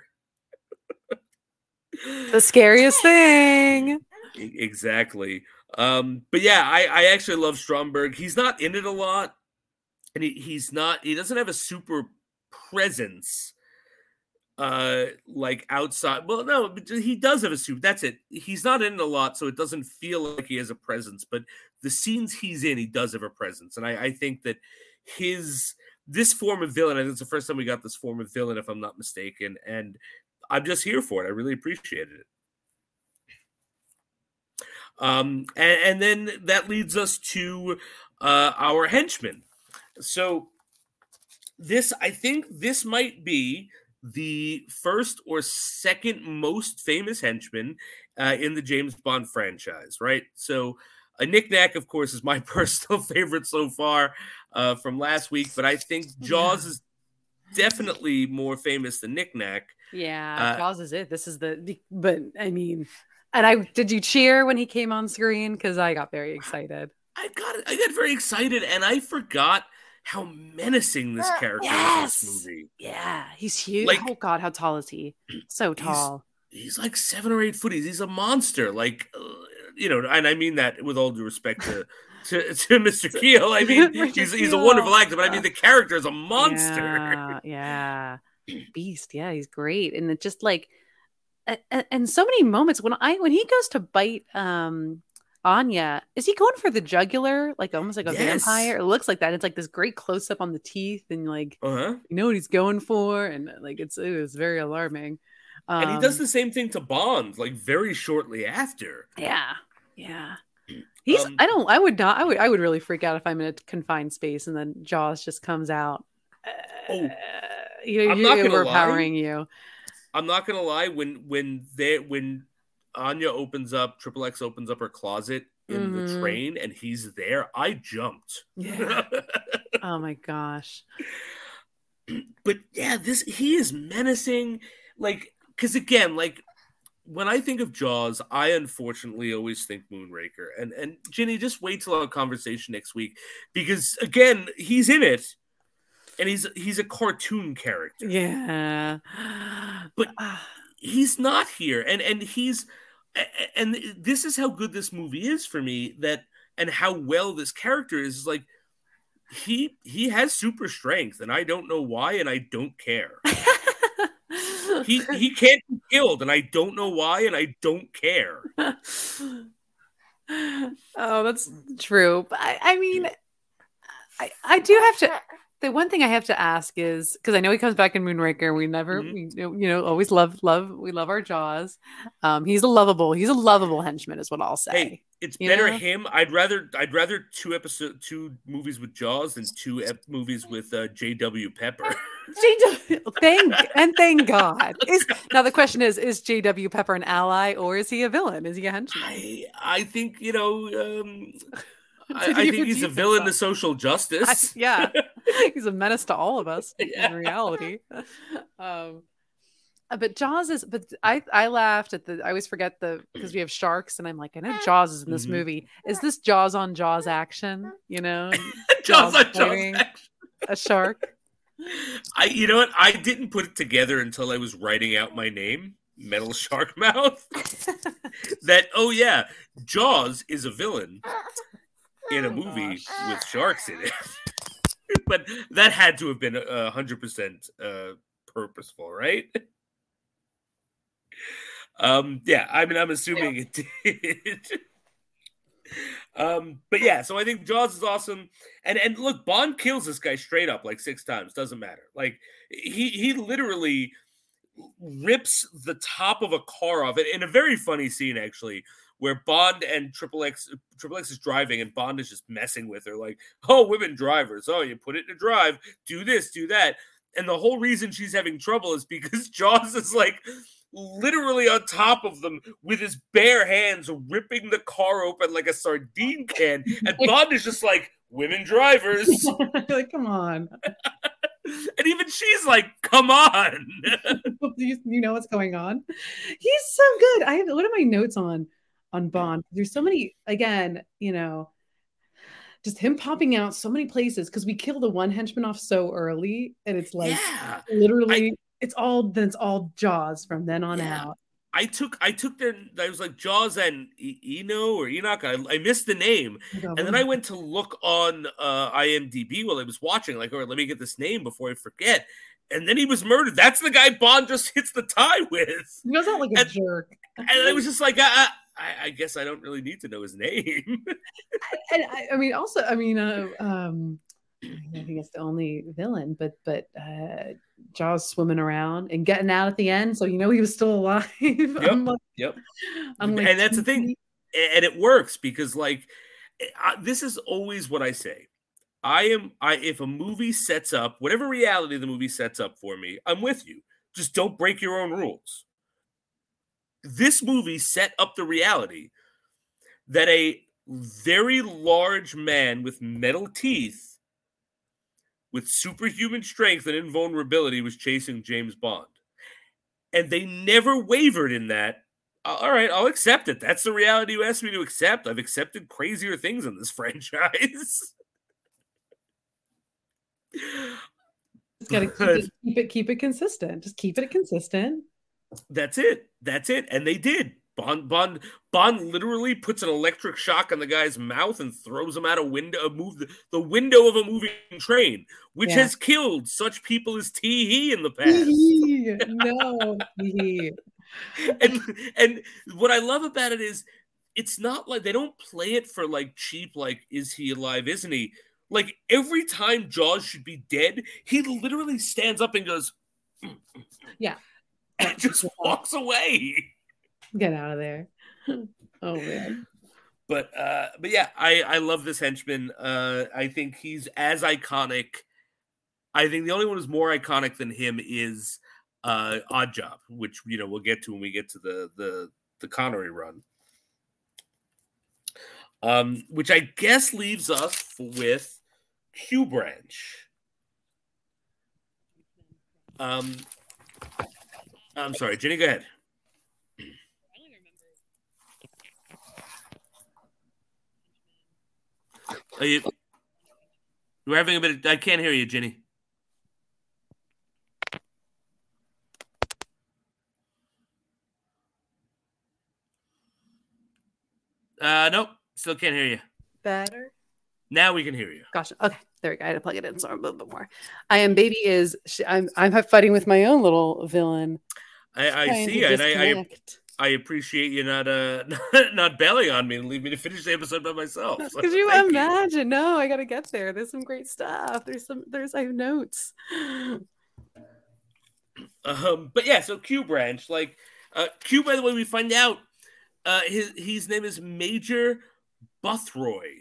The scariest thing. Exactly. But yeah, I actually love Stromberg. He's not in it a lot, and he doesn't have a super presence. like outside. Well, no, but he does have a suit. That's it. He's not in it a lot, so it doesn't feel like he has a presence. But the scenes he's in, he does have a presence, and I think that this form of villain. I think it's the first time we got this form of villain, if I'm not mistaken, and I'm just here for it. I really appreciated it. And then that leads us to our henchmen. So I think this might be the first or second most famous henchman in the James Bond franchise, right? So Nick Nack, of course, is my personal favorite so far from last week, but I think Jaws is definitely more famous than Nick Nack. Yeah, Jaws is it. This is but I mean, and did you cheer when he came on screen? Because I got very excited. I got very excited, and I forgot how menacing this character is in this movie. Yeah, he's huge. Like, oh God, how tall is he? So tall. He's like 7 or 8 foot. He's a monster. Like, and I mean that with all due respect to Mr. Keel. I mean, he's a wonderful actor, but I mean the character is a monster. Yeah. Beast. Yeah, he's great, and it just like, and so many moments when he goes to bite Anya, is he going for the jugular, like almost like a vampire? It looks like that. It's like this great close up on the teeth, and like you know what he's going for, and like it was very alarming. And he does the same thing to Bond, like very shortly after. Yeah. He's. I would not. I would really freak out if I'm in a confined space and then Jaws just comes out. I'm not overpowering you. I'm not gonna lie. When Anya opens up, Triple X opens up her closet in the train, and he's there, I jumped. Yeah. Oh my gosh. But yeah, he is menacing. Like, because again, like when I think of Jaws, I unfortunately always think Moonraker. And Ginny, just wait till our conversation next week, because again, he's in it. And he's a cartoon character. Yeah. But he's not here. And this is how good this movie is for me, and how well this character is like he has super strength, and I don't know why, and I don't care. he can't be killed, and I don't know why, and I don't care. Oh, that's true. But I mean, I do have to. The one thing I have to ask is, because I know he comes back in Moonraker, we never, always love, we love our Jaws. He's a lovable henchman, is what I'll say. Hey, it's better him. I'd rather 2 movies with Jaws than 2 movies with J.W. Pepper. Thank God. Now the question is J.W. Pepper an ally, or is he a villain? Is he a henchman? I think I think he's a villain to social justice. He's a menace to all of us in reality. But Jaws is. But I laughed at I always forget because we have sharks, and I'm like, I know Jaws is in this movie. Is this Jaws on Jaws action? Jaws on Jaws action. A shark. You know what? I didn't put it together until I was writing out my name, Metal Shark Mouth. Jaws is a villain in a movie with sharks in it. But that had to have been 100% purposeful, right? I mean, I'm assuming it did. But yeah, so I think Jaws is awesome. And look, Bond kills this guy straight up like 6 times. Doesn't matter. Like he literally rips the top of a car off it in a very funny scene, actually, where Bond and Triple X is driving, and Bond is just messing with her, like, oh, women drivers, oh, you put it in drive, do this, do that. And the whole reason she's having trouble is because Jaws is like literally on top of them with his bare hands, ripping the car open like a sardine can. And Bond is just like, women drivers. Like, come on. And even she's like, come on. You know what's going on? He's so good. What are my notes on Bond? There's so many, again, just him popping out so many places, because we kill the one henchman off so early, and it's like literally it's all Jaws from then on out. I took their. I was like Jaws and Eno or Enoch. I missed the name, and then I went to look on IMDb while I was watching. Like, all right, let me get this name before I forget. And then he was murdered. That's the guy Bond just hits the tie with. He goes out like a jerk. And I was just like, I guess I don't really need to know his name. I mean, also, I think it's the only villain, but Jaws swimming around and getting out at the end, so he was still alive. Yep. And that's the thing, and it works because this is always what I say. If a movie sets up whatever reality the movie sets up for me, I'm with you. Just don't break your own rules. This movie set up the reality that a very large man with metal teeth, with superhuman strength and invulnerability, was chasing James Bond. And they never wavered in that. All right, I'll accept it. That's the reality you asked me to accept. I've accepted crazier things in this franchise. Just gotta keep it consistent. Just keep it consistent. That's it. And they did. Bond literally puts an electric shock on the guy's mouth and throws him out a window, the window of a moving train, which has killed such people as Tee in the past. No. And what I love about it is it's not like they don't play it for cheap, is he alive, isn't he? Like every time Jaws should be dead, he literally stands up and goes, yeah, and just walks away. Get out of there. Oh man. But yeah, I love this henchman. I think he's as iconic. I think the only one who's more iconic than him is Oddjob, which we'll get to when we get to the Connery run. Which I guess leaves us with Q Branch. I'm sorry, Jenny, go ahead. We're having a bit of, I can't hear you, Jenny. Nope, still can't hear you. Better? Now we can hear you. Gotcha. Okay, there we go. I had to plug it in so I'm a little bit more. I am baby is I'm fighting with my own little villain. I see, and I appreciate you not bailing on me and leave me to finish the episode by myself. Could you imagine? No, I gotta get there. There's some great stuff. I have notes. But yeah, so Q Branch, Q, by the way, we find out his name is Major Buthroy.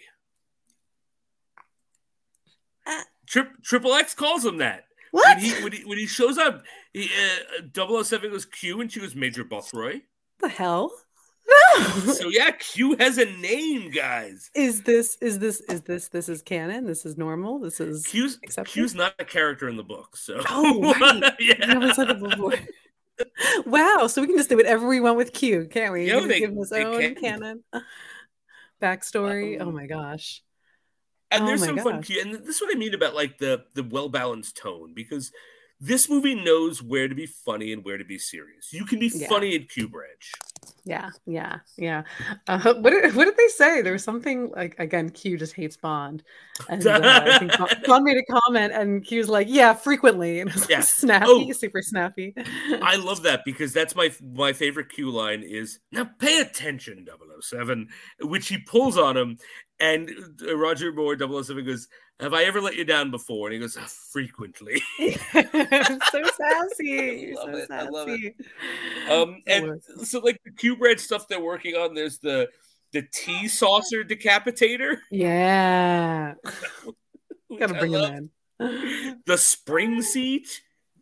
Triple X calls him that. What? When he shows up, 007 goes Q, and she goes Major Buthroy. The hell? No. So yeah, Q has a name, guys. This is canon? This is normal? This is Q's not a character in the book, so right. Yeah. I never said it before. Wow, so we can just do whatever we want with Q, can't we? They give him his own canon backstory. Oh my gosh. And there's some fun Q, and this is what I mean about the well-balanced tone, because this movie knows where to be funny and where to be serious. You can be funny in Q Branch. Yeah. What did they say? There was something again, Q just hates Bond, and I think Bond made a comment, and Q's like, "Yeah, frequently," and it was snappy, super snappy. I love that because that's my favorite Q line is, "Now pay attention, 007," which he pulls on him, and Roger Moore 007 goes, "Have I ever let you down before?" And he goes, "Frequently." So sassy. I love it. And so the Q Branch stuff they're working on, there's the tea saucer decapitator. Yeah. Gotta bring him in. The spring seat.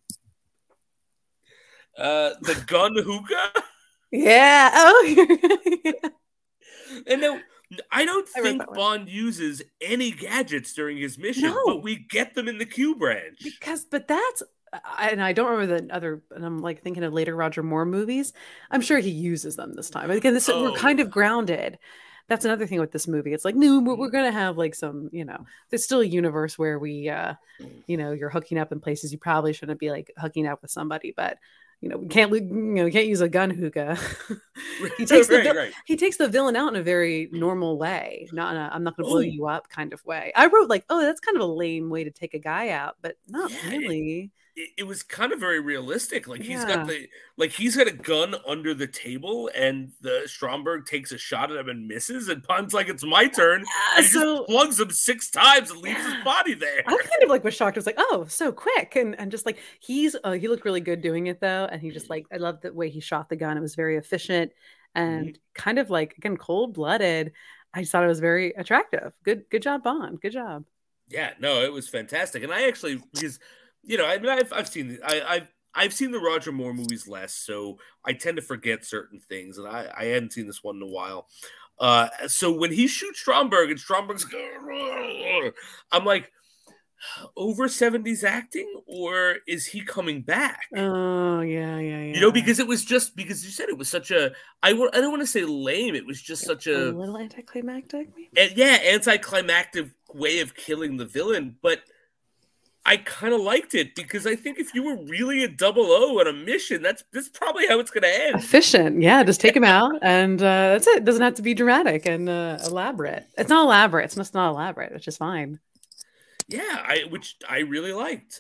The gun hookah. Yeah. Oh. And now, I don't think Bond uses any gadgets during his mission, but we get them in the Q Branch. But that's, and I don't remember the other, and I'm thinking of later Roger Moore movies. I'm sure he uses them this time. Again, we're kind of grounded. That's another thing with this movie. It's no, we're going to have some, there's still a universe where we, you're hooking up in places you probably shouldn't be hooking up with somebody, but we can't use a gun hookah. he takes Right. he takes the villain out in a very normal way, not in a I'm not going to blow you up kind of way. I wrote like, oh, that's kind of a lame way to take a guy out, but not really. It was kind of very realistic. Like he's Yeah. he's got a gun under the table, and the Stromberg takes a shot at him and misses, and Bond's like, "It's my turn," and he just plugs him 6 times and leaves his body there. I kind of like was shocked. I was like, "Oh, so quick!" And just like he looked really good doing it though, and he just like I love the way he shot the gun. It was very efficient and kind of like again cold blooded. I just thought it was very attractive. Good job, Bond. Good job. Yeah, no, it was fantastic, and I actually because. I mean, I've seen I've seen the Roger Moore movies less, so I tend to forget certain things, and I hadn't seen this one in a while. So when he shoots Stromberg and Stromberg's, I'm like, over 70s acting, or is he coming back? Oh yeah. Because it was just because you said it was such a I don't want to say lame. It was just such a little anticlimactic, maybe? Anticlimactic way of killing the villain, but. I kind of liked it because I think if you were really a 00 on a mission, that's probably how it's going to end. Efficient, yeah. Just take him out, and that's it. It doesn't have to be dramatic and elaborate. It's not elaborate. It's just not elaborate. It's just fine. Yeah, which I really liked.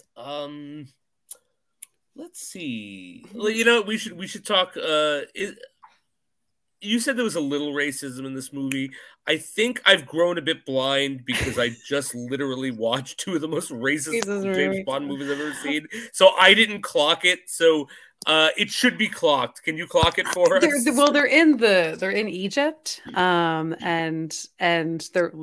Let's see. Well, we should talk. You said there was a little racism in this movie. I think I've grown a bit blind because I just literally watched 2 of the most racist James Bond movies I've ever seen. So I didn't clock it. So it should be clocked. Can you clock it for us? They're in Egypt, and they're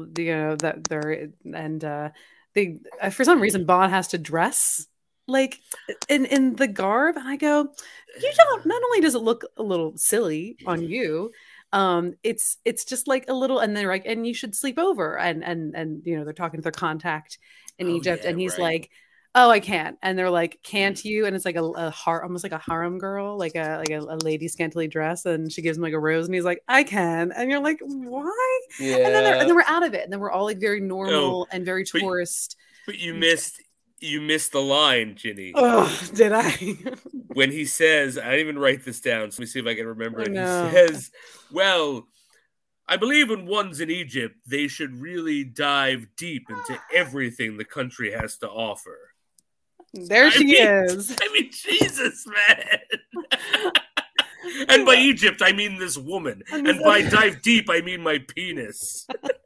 they for some reason Bond has to dress like in the garb, and I go, you don't. Not only does it look a little silly on you, it's just like a little, and they're like, and you should sleep over, and they're talking to their contact in Egypt, and he's like, oh, I can't, and they're like, can't you? And it's like almost like a harem girl, like a lady scantily dressed, and she gives him like a rose, and he's like, I can, and you're like, why? Yeah. And then we're out of it, and then we're all like very normal and very tourist. But you missed the line, Ginny. Oh, did I? When he says, I didn't even write this down, so let me see if I can remember it. No. He says, well, I believe when one's in Egypt, they should really dive deep into everything the country has to offer. There she is. I mean, Jesus, man. And by Egypt, I mean this woman. And by dive deep, I mean my penis.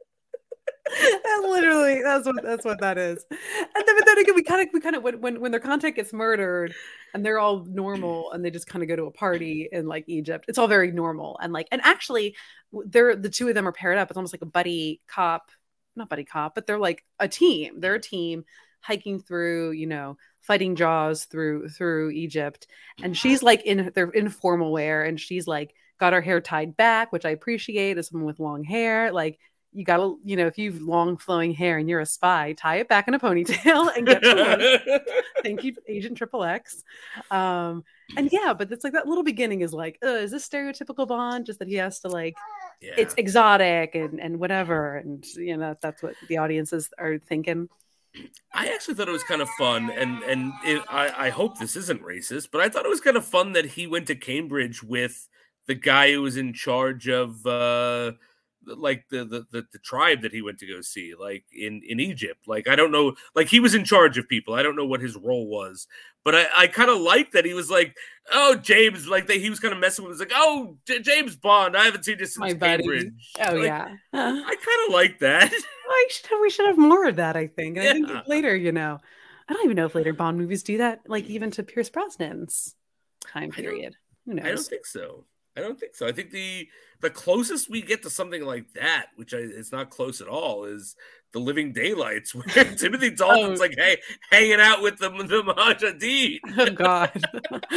That's what that is. And then again, we kind of when their contact gets murdered and they're all normal and they just kind of go to a party in like Egypt, it's all very normal and actually the 2 of them are paired up. It's almost like a buddy cop, not buddy cop, but they're like a team. They're a team hiking through, fighting Jaws through Egypt, and she's like in their informal wear, and she's like got her hair tied back, which I appreciate as someone with long hair. Like, you gotta, if you've long flowing hair and you're a spy, tie it back in a ponytail and get to work. Thank you, Agent XXX. And yeah, but it's like that little beginning is like, is this stereotypical Bond? Just that he has to it's exotic and whatever, and that's what the audiences are thinking. I actually thought it was kind of fun, and I hope this isn't racist, but I thought it was kind of fun that he went to Cambridge with the guy who was in charge of the tribe that he went to go see, like in Egypt. Like, I don't know, like he was in charge of people. I don't know what his role was, but I kind of liked that he was like, oh, James, like he was kind of messing with us, like, oh, James Bond, I haven't seen you since Cambridge. Oh, like, yeah. I kind of like that. We should have more of that, I think. And I think later, I don't even know if later Bond movies do that, like even to Pierce Brosnan's time period. Who knows? I don't think so. I think the closest we get to something like that, which it's not close at all, is The Living Daylights, where Timothy Dalton's hanging out with the Mujahideen. Oh God!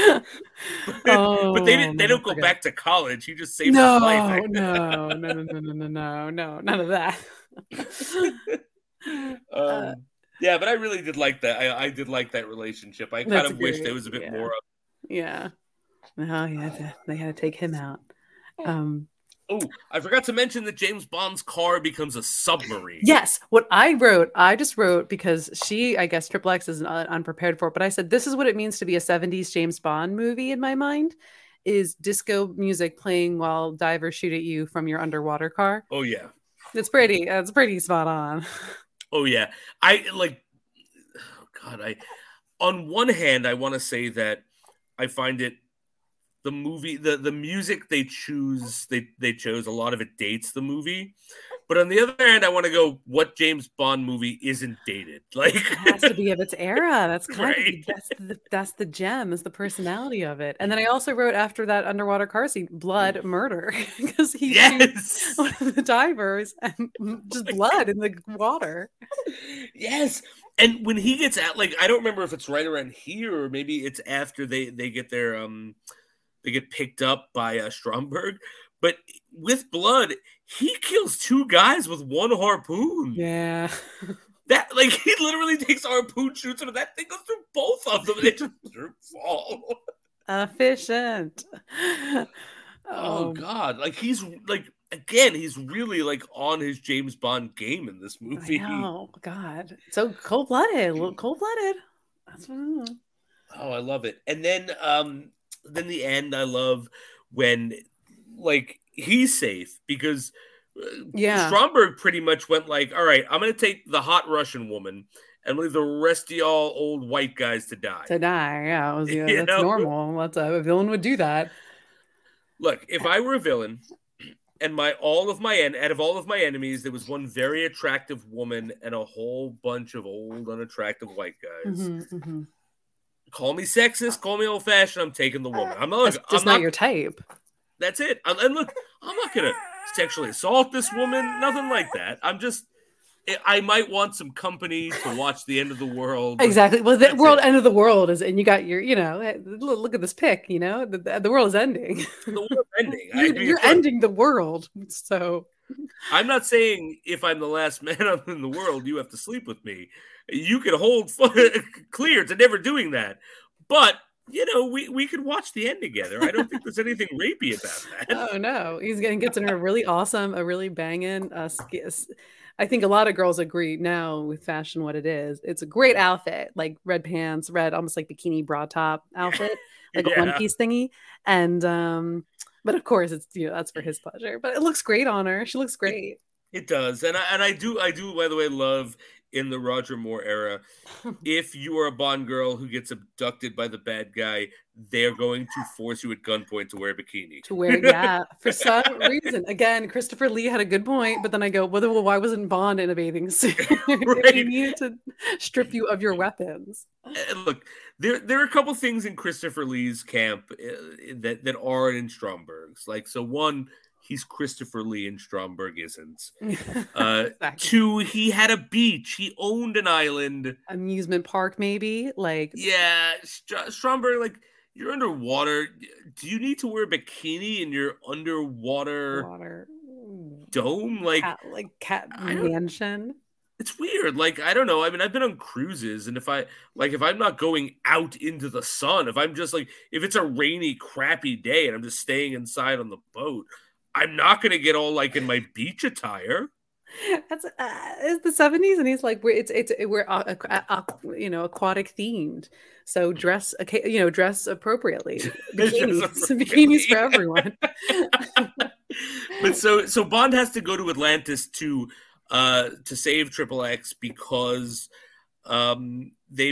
but they don't go back to college. He just saved his life. No, none of that. Yeah, but I really did like that. I did like that relationship. I kind of wish there was a bit more of. Yeah. Oh yeah, they had to take him out. Oh, I forgot to mention that James Bond's car becomes a submarine. Yes, what I just wrote because I guess Triple X is unprepared for it, but I said this is what it means to be a 70s James Bond movie in my mind is disco music playing while divers shoot at you from your underwater car. Oh yeah. It's pretty spot on. Oh yeah. Oh God, on one hand I want to say that I find it the movie the music they chose a lot of it dates the movie, but on the other hand I want to go, what James Bond movie isn't dated? Like it has to be of its era. That's right. That's the gem, is the personality of it. And then I also wrote after that underwater car scene, blood, murder, because he shoots one of the divers and just blood in the water. Yes. And when he gets out, like I don't remember if it's right around here or maybe it's after they get their they get picked up by Stromberg, but with blood, he kills two guys with one harpoon. Yeah, that like he literally takes a harpoon, shoots him, and that thing goes through both of them, and they just fall. Efficient. Oh God! Like he's really like on his James Bond game in this movie. Oh God, so cold-blooded. That's what. Oh, I love it. And then the end, I love when like he's safe because Stromberg pretty much went like, all right, I'm going to take the hot Russian woman and leave the rest of y'all old white guys to die. Yeah. That's normal. A villain would do that. Look, if I were a villain and out of all of my enemies, there was one very attractive woman and a whole bunch of old, unattractive white guys. Mm-hmm. Call me sexist, call me old-fashioned, I'm taking the woman. That's not your type. That's it. And look, I'm not going to sexually assault this woman, nothing like that. I might want some company to watch the end of the world. Exactly. Well, the end of the world is, and you got your, look at this pic, the world is ending. The world's ending. You're ending the world. So I'm not saying if I'm the last man in the world, you have to sleep with me. You can hold clear to never doing that. But, we could watch the end together. I don't think there's anything rapey about that. Oh, no. He's going to get in a really banging. I think a lot of girls agree now with fashion what it is. It's a great outfit, like red pants, almost like bikini bra top outfit, like a one-piece thingy. And, but of course, it's that's for his pleasure. But it looks great on her. She looks great. It does, and I do by the way love in the Roger Moore era. If you are a Bond girl who gets abducted by the bad guy, they're going to force you at gunpoint to wear a bikini. For some reason. Again, Christopher Lee had a good point, but then I go, well, why wasn't Bond in a bathing suit? Right. He needed to strip you of your weapons. Look, there are a couple things in Christopher Lee's camp that aren't in Stromberg's. Like, so one, he's Christopher Lee and Stromberg isn't. Exactly. Two, he had a beach. He owned an island. Amusement park, maybe? Yeah, Stromberg, like, you're underwater. Do you need to wear a bikini in your underwater dome? Cat mansion? It's weird. Like, I don't know. I mean, I've been on cruises, and if I'm not going out into the sun, if it's a rainy, crappy day and I'm just staying inside on the boat, I'm not going to get all like in my beach attire. That's it's the 70s, and he's like, we're aquatic themed, so dress appropriately. Bikinis for everyone. But so Bond has to go to Atlantis to save Triple X because they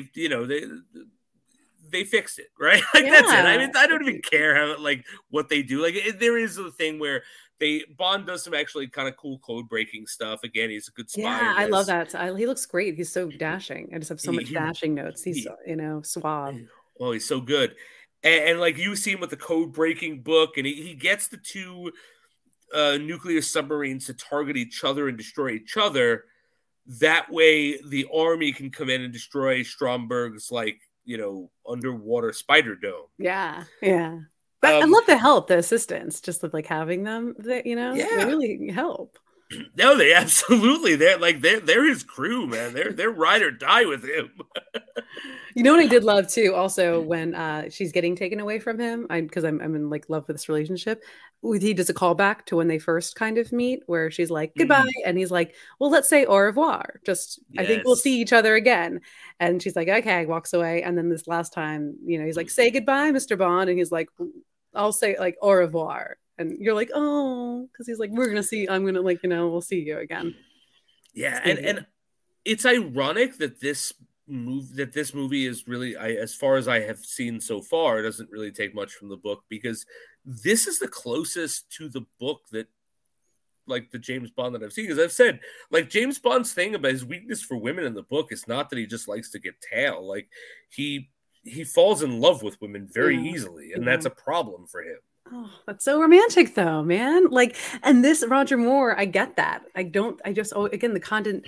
fixed it, right? Like, that's it. I mean, I don't even care how what they do. Like, there is a thing where Bond does some actually kind of cool code breaking stuff. Again, he's a good spy. Yeah, I love that. He looks great. He's so dashing. I just have so much dashing notes. He's suave. Oh, he's so good. And like you see him with the code breaking book, and he gets the two nuclear submarines to target each other and destroy each other. That way, the army can come in and destroy Stromberg's underwater spider dome. Yeah. But I love the help, the assistance, just having them. They really help. No, they absolutely they're his crew, man. They're ride or die with him. You know what I did love too, also when she's getting taken away from him, because I'm in like love with this relationship. He does a callback to when they first kind of meet, where she's like goodbye, and he's like, "Well, let's say au revoir. Just I think we'll see each other again." And she's like, "Okay," walks away. And then this last time, he's like, "Say goodbye, Mr. Bond," and he's like, "I'll say like au revoir." And you're like, "Oh," because he's like, "We're gonna see. I'm gonna like we'll see you again." Yeah, and it's ironic that this movie is really, as far as I have seen so far, it doesn't really take much from the book, because this is the closest to the book that, like, the James Bond that I've seen. Because I've said, like, James Bond's thing about his weakness for women in the book is not that he just likes to get tail. Like, he falls in love with women very easily, and that's a problem for him. Oh, that's so romantic though, man. Like, and this Roger Moore, I get that. Again, the content,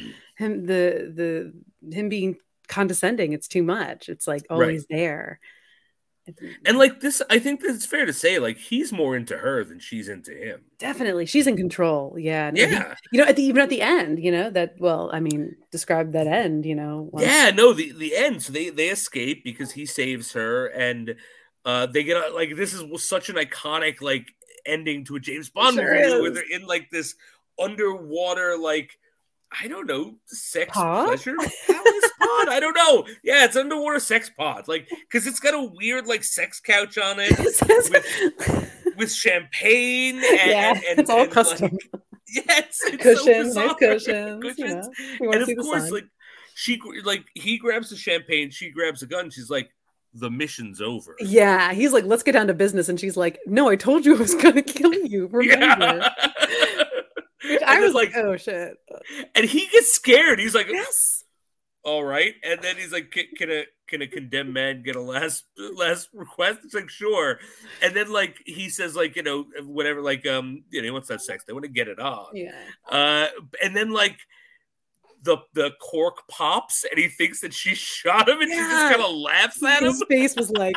him being condescending, it's too much. It's like always there. And like this, I think that it's fair to say, like, he's more into her than she's into him. Definitely, she's in control. Yeah, yeah. Even at the end, describe that end. Yeah, no, the end. So they escape because he saves her, and they get like, this is such an iconic like ending to a James Bond movie where they're in like this underwater, like, I don't know, sex pleasure palace pod. I don't know. Yeah, it's underwater sex pod, like, because it's got a weird like sex couch on it with champagne. And it's all custom. Like, it's cushions, so nice cushions. And of course, like, he grabs the champagne, she grabs a gun. She's like, the mission's over. Yeah, he's like, let's get down to business, and she's like, no, I told you I was gonna kill you. Remember? I was like, oh shit. And he gets scared. He's like, yes. All right. And then he's like, can a condemned man get a last request? It's like, sure. And then like he says, like, whatever, like, he wants to have sex. They want to get it on. Yeah. And then like the cork pops and he thinks that she shot him, and she just kind of laughs at him. His face was like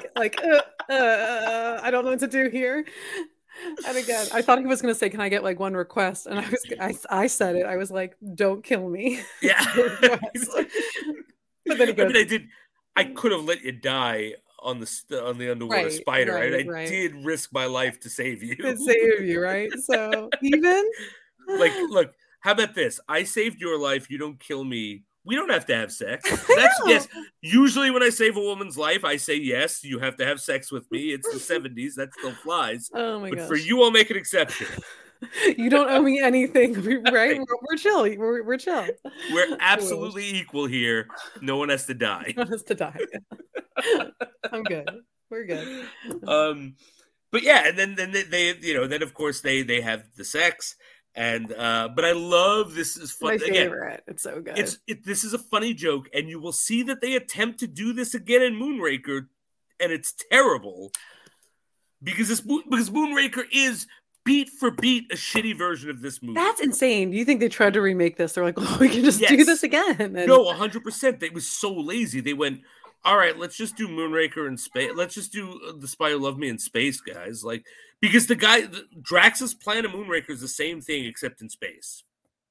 I don't know what to do here. And again, I thought he was going to say, "Can I get like one request?" And I said it. I was like, "Don't kill me." Yeah. But then he goes, I could have let you die on the underwater spider. Right? I did risk my life to save you. To save you, right? So even like, look, how about this? I saved your life. You don't kill me. We don't have to have sex. That's yes. Usually when I save a woman's life, I say, yes, you have to have sex with me. It's the 70s. That still flies. Oh my gosh. But for you, I'll make an exception. You don't owe me anything, right? We're chill. We're chill. We're absolutely equal here. No one has to die. No one has to die. I'm good. We're good. But yeah, and then they then of course they have the sex. And but I love this is fun. My favorite. Again, it's so good. This is a funny joke, and you will see that they attempt to do this again in Moonraker, and it's terrible because Moonraker is beat for beat a shitty version of this movie. That's insane. Do you think they tried to remake this? They're like, "Oh, we can just do this again." And... No, 100%. They was so lazy. They went, all right, let's just do Moonraker in space. Let's just do The Spy Who Loved Me in space, guys. Like, because Drax's plan of Moonraker is the same thing except in space.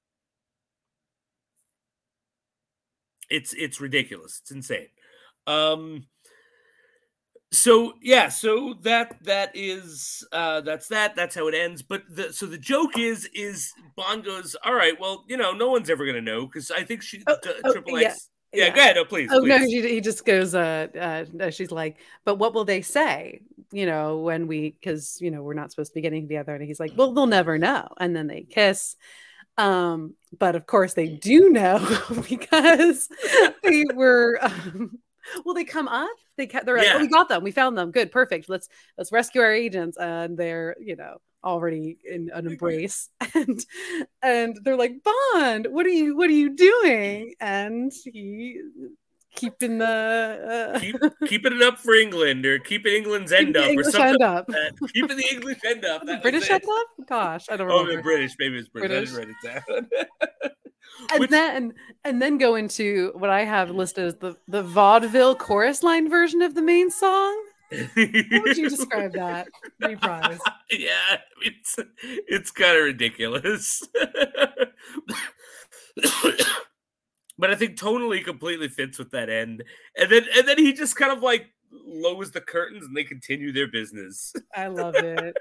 It's ridiculous. It's insane. So that is that's how it ends. But the joke is Bond goes, all right, well, no one's ever gonna know, because I think Triple X. Yeah, go ahead. No, please. Oh, please. No, he just goes, she's like, but what will they say, when because, we're not supposed to be getting together. And he's like, well, they'll never know. And then they kiss. But of course they do know because they were, well, they come up. They're like, oh, we got them. We found them. Good. Perfect. Let's rescue our agents. And they're, already in an embrace, and they're like, Bond, what are you doing? And he keeping it up for England, or keeping England's end up, or something. Keeping the English end up. The British end up? Gosh, I don't remember. Oh, the British. Maybe it's British. I didn't write it down. And then go into what I have listed as the vaudeville chorus line version of the main song. How would you describe that reprise? Yeah, it's kind of ridiculous. But I think tonally completely fits with that end. And then he just kind of like lowers the curtains and they continue their business. I love it.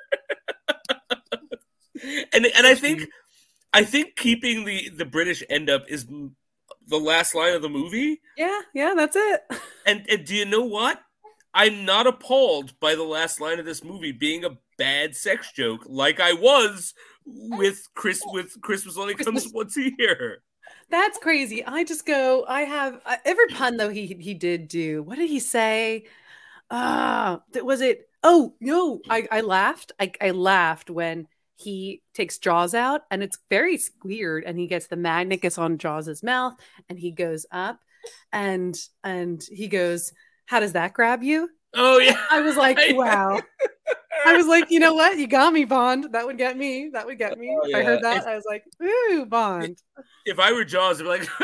And I think keeping the British end up is the last line of the movie. Yeah, that's it. And do you know what? I'm not appalled by the last line of this movie being a bad sex joke like I was with Christmas Only Comes Once a Year. That's crazy. I have every pun though he did do. What did he say? Was it? Oh no, I laughed. I laughed when he takes Jaws out, and it's very weird. And he gets the magnet gets on Jaws's mouth, and he goes up, and he goes, "How does that grab you?" Oh yeah, I was like, wow. I was like, you know what? You got me, Bond. That would get me. Oh, yeah. If I heard that, I was like, ooh, Bond. If I were Jaws, I'd be like,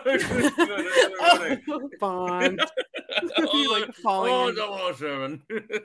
oh, Bond. Like falling. Oh, 007.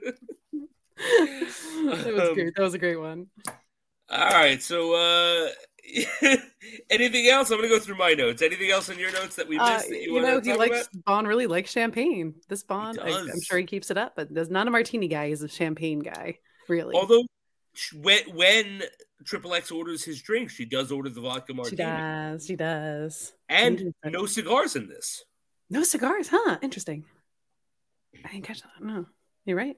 That was great. That was a great one. All right. So, anything else? I'm going to go through my notes. Anything else in your notes that we missed that you want to talk about? Bond really likes champagne. This Bond, I'm sure he keeps it up, but there's not a martini guy. He's a champagne guy, really. Although, when Triple X orders his drink, she does order the vodka martini. She does. And no cigars in this. No cigars, huh? Interesting. I didn't catch that. No, you're right.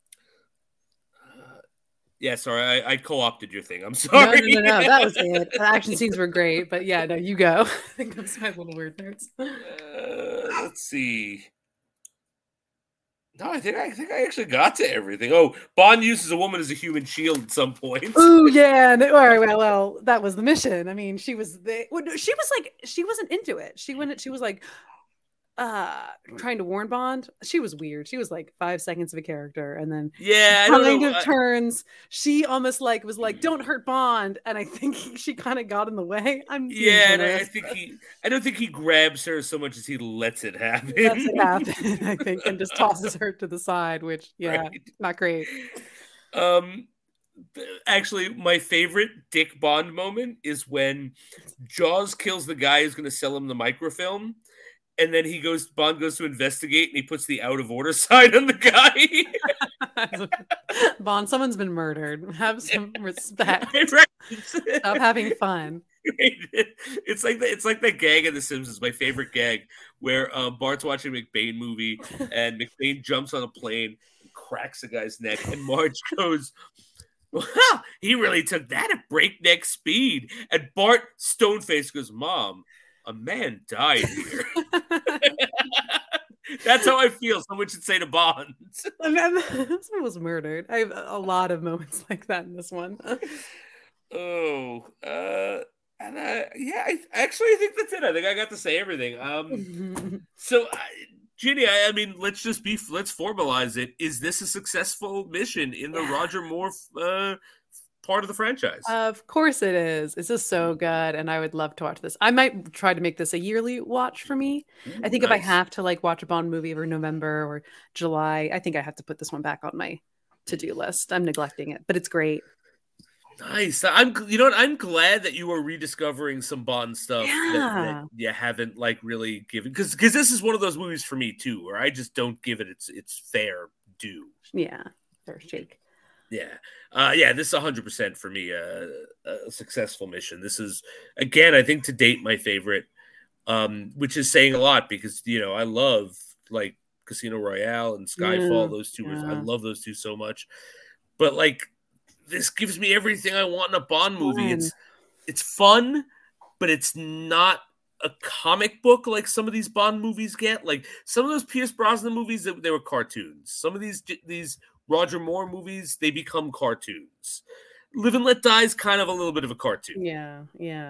Yeah, sorry, I co-opted your thing. I'm sorry. No, that was it. The action scenes were great, but yeah, no, you go. I think those are my little weird notes. Let's see. No, I think I actually got to everything. Oh, Bond uses a woman as a human shield at some point. Oh yeah, all right. Well, that was the mission. I mean, she wasn't into it. She was like trying to warn Bond. She was weird. She was like 5 seconds of a character, and then turns. She almost like was like, "Don't hurt Bond," and I think she kind of got in the way. I don't think he grabs her so much as he lets it happen. I think, and just tosses her to the side, which not great. Actually, my favorite Dick Bond moment is when Jaws kills the guy who's going to sell him the microfilm. And then Bond goes to investigate, and he puts the out of order sign on the guy. Bond, someone's been murdered. Have some respect. Stop having fun. It's like that gag in The Simpsons, my favorite gag, where Bart's watching a McBain movie, and McBain jumps on a plane and cracks a guy's neck, and Marge goes, "Well, he really took that at breakneck speed." And Bart, stone-faced, goes, "Mom, a man died here." That's how I feel. Someone should say to Bond. Someone was murdered. I have a lot of moments like that in this one. I think that's it. I think I got to say everything. So, Ginny, I mean, let's formalize it. Is this a successful mission in the Roger Moore part of the franchise? Of course it is. This is so good, and I would love to watch this. I might try to make this a yearly watch for me. I think if I have to like watch a Bond movie every November or July, I think I have to put this one back on my to-do list. I'm neglecting it, but it's great. Nice. I'm glad that you are rediscovering some Bond stuff that you haven't like really given, because this is one of those movies for me too, where I just don't give it its fair due. Yeah, fair shake. Yeah. This is 100% for me a successful mission. This is, again, I think to date my favorite, which is saying a lot because, I love like Casino Royale and Skyfall. Those two, I love those two so much. But like, this gives me everything I want in a Bond movie. It's fun, but it's not a comic book like some of these Bond movies get. Like some of those Pierce Brosnan movies, they were cartoons. Some of these Roger Moore movies, they become cartoons. Live and Let Die is kind of a little bit of a cartoon. Yeah.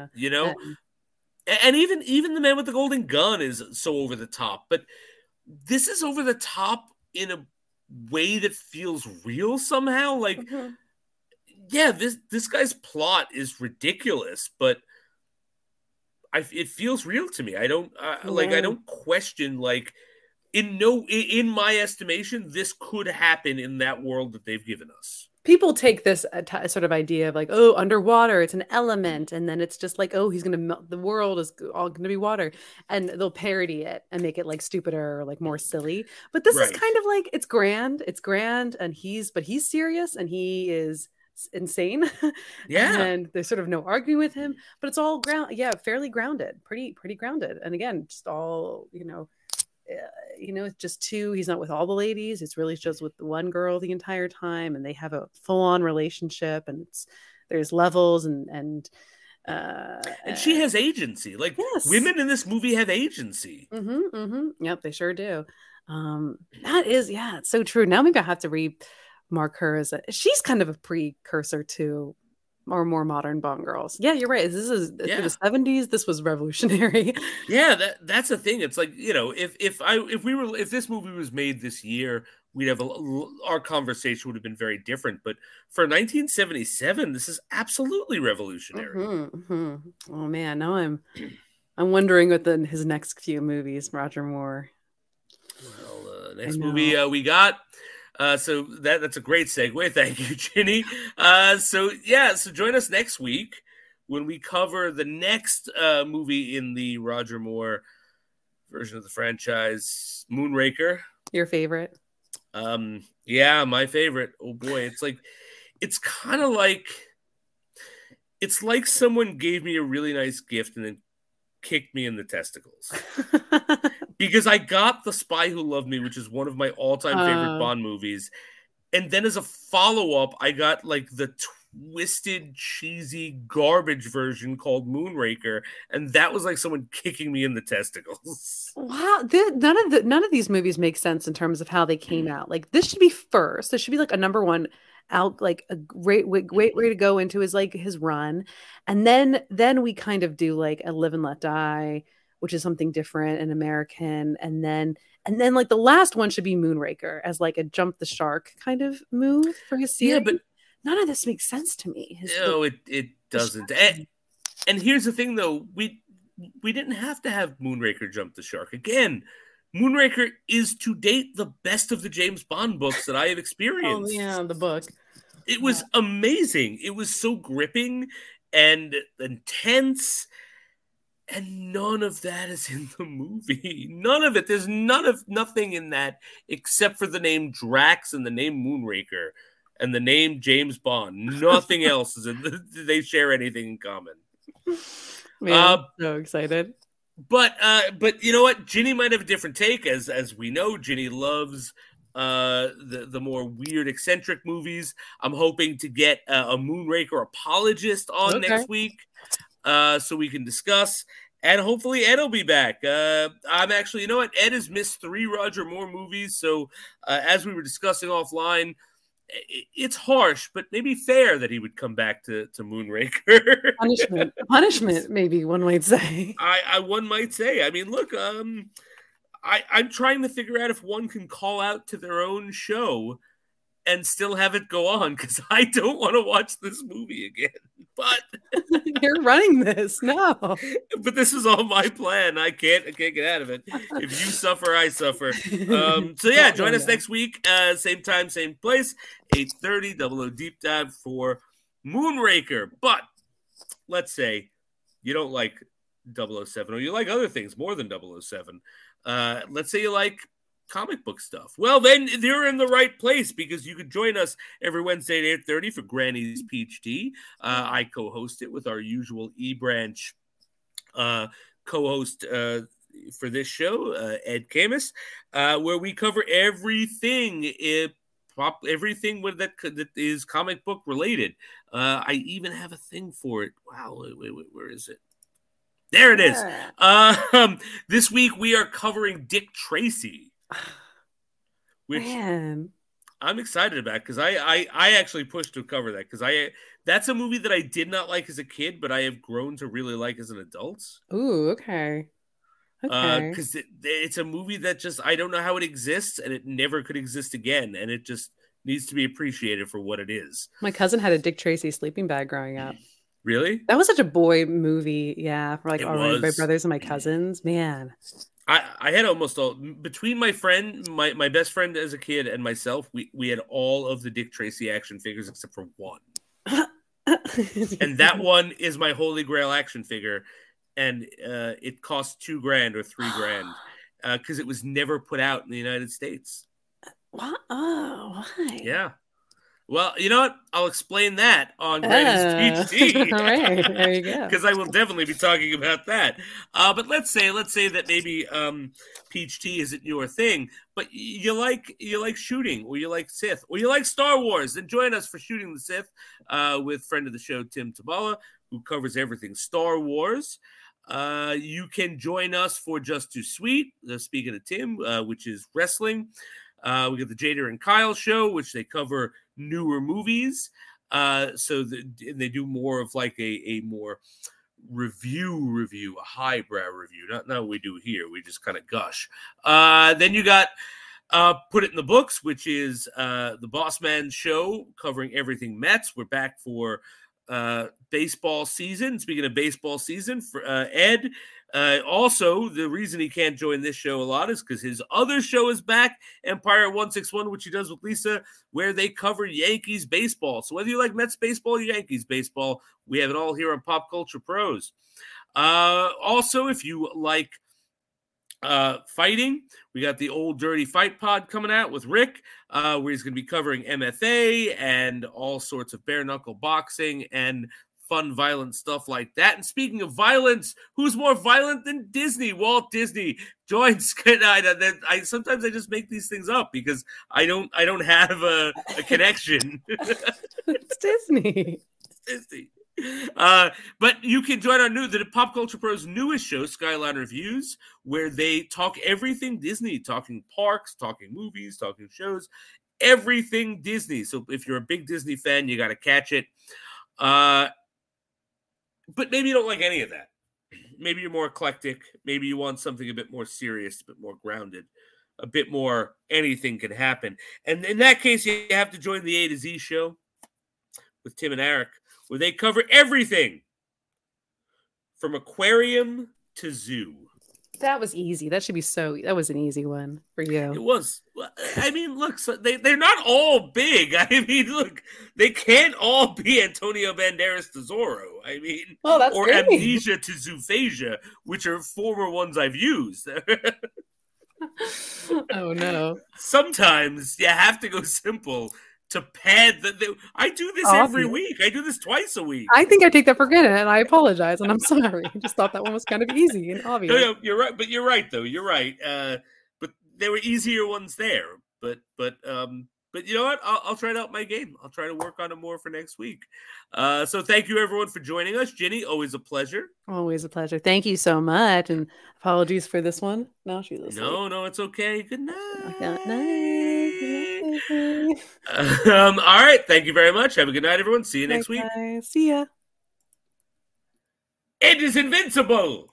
And even The Man with the Golden Gun is so over the top. But this is over the top in a way that feels real somehow. Like, this guy's plot is ridiculous, but it feels real to me. I don't I don't question like in my estimation, this could happen in that world that they've given us. People take this sort of idea of like, oh, underwater, it's an element. And then it's just like, oh, he's going to melt. The world is all going to be water. And they'll parody it and make it like stupider or like more silly. But this is kind of like, it's grand. It's grand. And he's serious and he is insane. Yeah. And there's sort of no arguing with him. But it's all fairly grounded. Pretty grounded. And again, just all, it's just two. He's not with all the ladies. It's really just with the one girl the entire time, and they have a full-on relationship. And there's levels, and she has agency. Like women in this movie have agency. Yep, they sure do. That is, it's so true. Now maybe I have to remark her as she's kind of a precursor to or more modern Bond girls. Yeah, you're right. This is for the 70s. This was revolutionary. Yeah, that's the thing. It's like, if this movie was made this year, we'd have our conversation would have been very different. But for 1977, this is absolutely revolutionary. Oh man, now I'm wondering what his next few movies, Roger Moore. Well, next movie we got. So that's a great segue. Thank you, Ginny. So join us next week when we cover the next movie in the Roger Moore version of the franchise, Moonraker. Your favorite? Yeah, my favorite. Oh boy, it's kind of like someone gave me a really nice gift and then kicked me in the testicles. Because I got The Spy Who Loved Me, which is one of my all-time favorite Bond movies. And then as a follow-up, I got like the twisted, cheesy, garbage version called Moonraker. And that was like someone kicking me in the testicles. Wow. None of these movies make sense in terms of how they came out. Like this should be first. This should be like a number one out, like a great way to go into his run. And then we kind of do like a Live and Let Die, which is something different and American. And then like the last one should be Moonraker as like a jump the shark kind of move for his series. Yeah, but none of this makes sense to me. No, it doesn't. And here's the thing though, we didn't have to have Moonraker jump the shark. Again, Moonraker is to date the best of the James Bond books that I have experienced. Oh yeah, the book. It was amazing. It was so gripping and intense. And none of that is in the movie. None of it. There's nothing in that except for the name Drax and the name Moonraker and the name James Bond. Nothing else is in they share anything in common. Man, I'm so excited. But you know what? Ginny might have a different take. As we know, Ginny loves the more weird, eccentric movies. I'm hoping to get a Moonraker apologist on next week. So we can discuss, and hopefully Ed will be back. I'm actually, you know what? Ed has missed 3 Roger Moore movies, so as we were discussing offline, it's harsh, but maybe fair that he would come back to Moonraker. Punishment, maybe one might say. One might say. I mean, look, I'm trying to figure out if one can call out to their own show and still have it go on, because I don't want to watch this movie again. But you're running this, no. But this is all my plan. I can't get out of it. If you suffer, I suffer. So yeah, join us next week, same time, same place, 8:30, Double O Deep Dive for Moonraker. But let's say you don't like 007, or you like other things more than 007. Let's say you like comic book stuff. Well, then they're in the right place, because you could join us every Wednesday at 8:30 for Granny's Peach Tea. I co-host it with our usual E-Branch co-host for this show, Ed Camus, where we cover everything everything that is comic book related. I even have a thing for it. Wow, wait, where is it? There it is. This week we are covering Dick Tracy, which I'm excited about, because I actually pushed to cover that, because that's a movie that I did not like as a kid, but I have grown to really like as an adult. Ooh, okay. Because it's a movie that just, I don't know how it exists, and it never could exist again, and it just needs to be appreciated for what it is. My cousin had a Dick Tracy sleeping bag growing up. Really? That was such a boy movie, yeah, for like my brothers and my cousins. Man, I had almost all between my friend, my best friend as a kid, and myself. We had all of the Dick Tracy action figures except for one, and that one is my holy grail action figure, and it cost $2,000 or $3,000 because it was never put out in the United States. What? Oh, why? Yeah. Well, you know what? I'll explain that on Greatest PhD. All right, there you go. Because I will definitely be talking about that. But let's say that maybe Peach Tea isn't your thing, but you like shooting, or you like Sith, or you like Star Wars. Then join us for Shooting the Sith with friend of the show Tim Tabala, who covers everything Star Wars. You can join us for Just Too Sweet. Speaking of Tim, which is wrestling. We got the Jada and Kyle show, which they cover newer movies. So they do more of like a more review, a highbrow review. Not what we do here. We just kind of gush. Then you got Put It in the Books, which is the Boss Man show covering everything Mets. We're back for baseball season. Speaking of baseball season, for Ed. Also, the reason he can't join this show a lot is because his other show is back, Empire 161, which he does with Lisa, where they cover Yankees baseball. So whether you like Mets baseball or Yankees baseball, we have it all here on Pop Culture Pros. Also, if you like fighting, we got the Old Dirty Fight Pod coming out with Rick, where he's going to be covering MFA and all sorts of bare knuckle boxing and fun, violent stuff like that. And speaking of violence, who's more violent than Disney? Walt Disney joins. Sometimes I just make these things up because I don't have a connection. It's Disney. It's Disney. But you can join the Pop Culture Pros newest show, Skyline Reviews, where they talk everything Disney, talking parks, talking movies, talking shows, everything Disney. So if you're a big Disney fan, you got to catch it. But maybe you don't like any of that. Maybe you're more eclectic. Maybe you want something a bit more serious, a bit more grounded, a bit more anything can happen. And in that case, you have to join the A to Z show with Tim and Eric, where they cover everything from aquarium to zoo. That was easy. That was an easy one for you. It was. I mean, look, so they're not all big. I mean, look, they can't all be Antonio Banderas to Zorro. I mean, that's or great. Amnesia to Zoophasia, which are former ones I've used. Oh, no. Sometimes you have to go simple to pad I do this every week. I do this twice a week. I think I take that for granted, and I apologize, and I'm sorry. I just thought that one was kind of easy and obvious. No, you're right. But you're right, though. You're right. But there were easier ones there. But you know what? I'll try to up my game. I'll try to work on it more for next week. So thank you, everyone, for joining us. Ginny, always a pleasure. Always a pleasure. Thank you so much, and apologies for this one. Now she's asleep. No, it's okay. Good night. Good night. All right. Thank you very much. Have a good night, everyone. See you next week. See ya. It is invincible.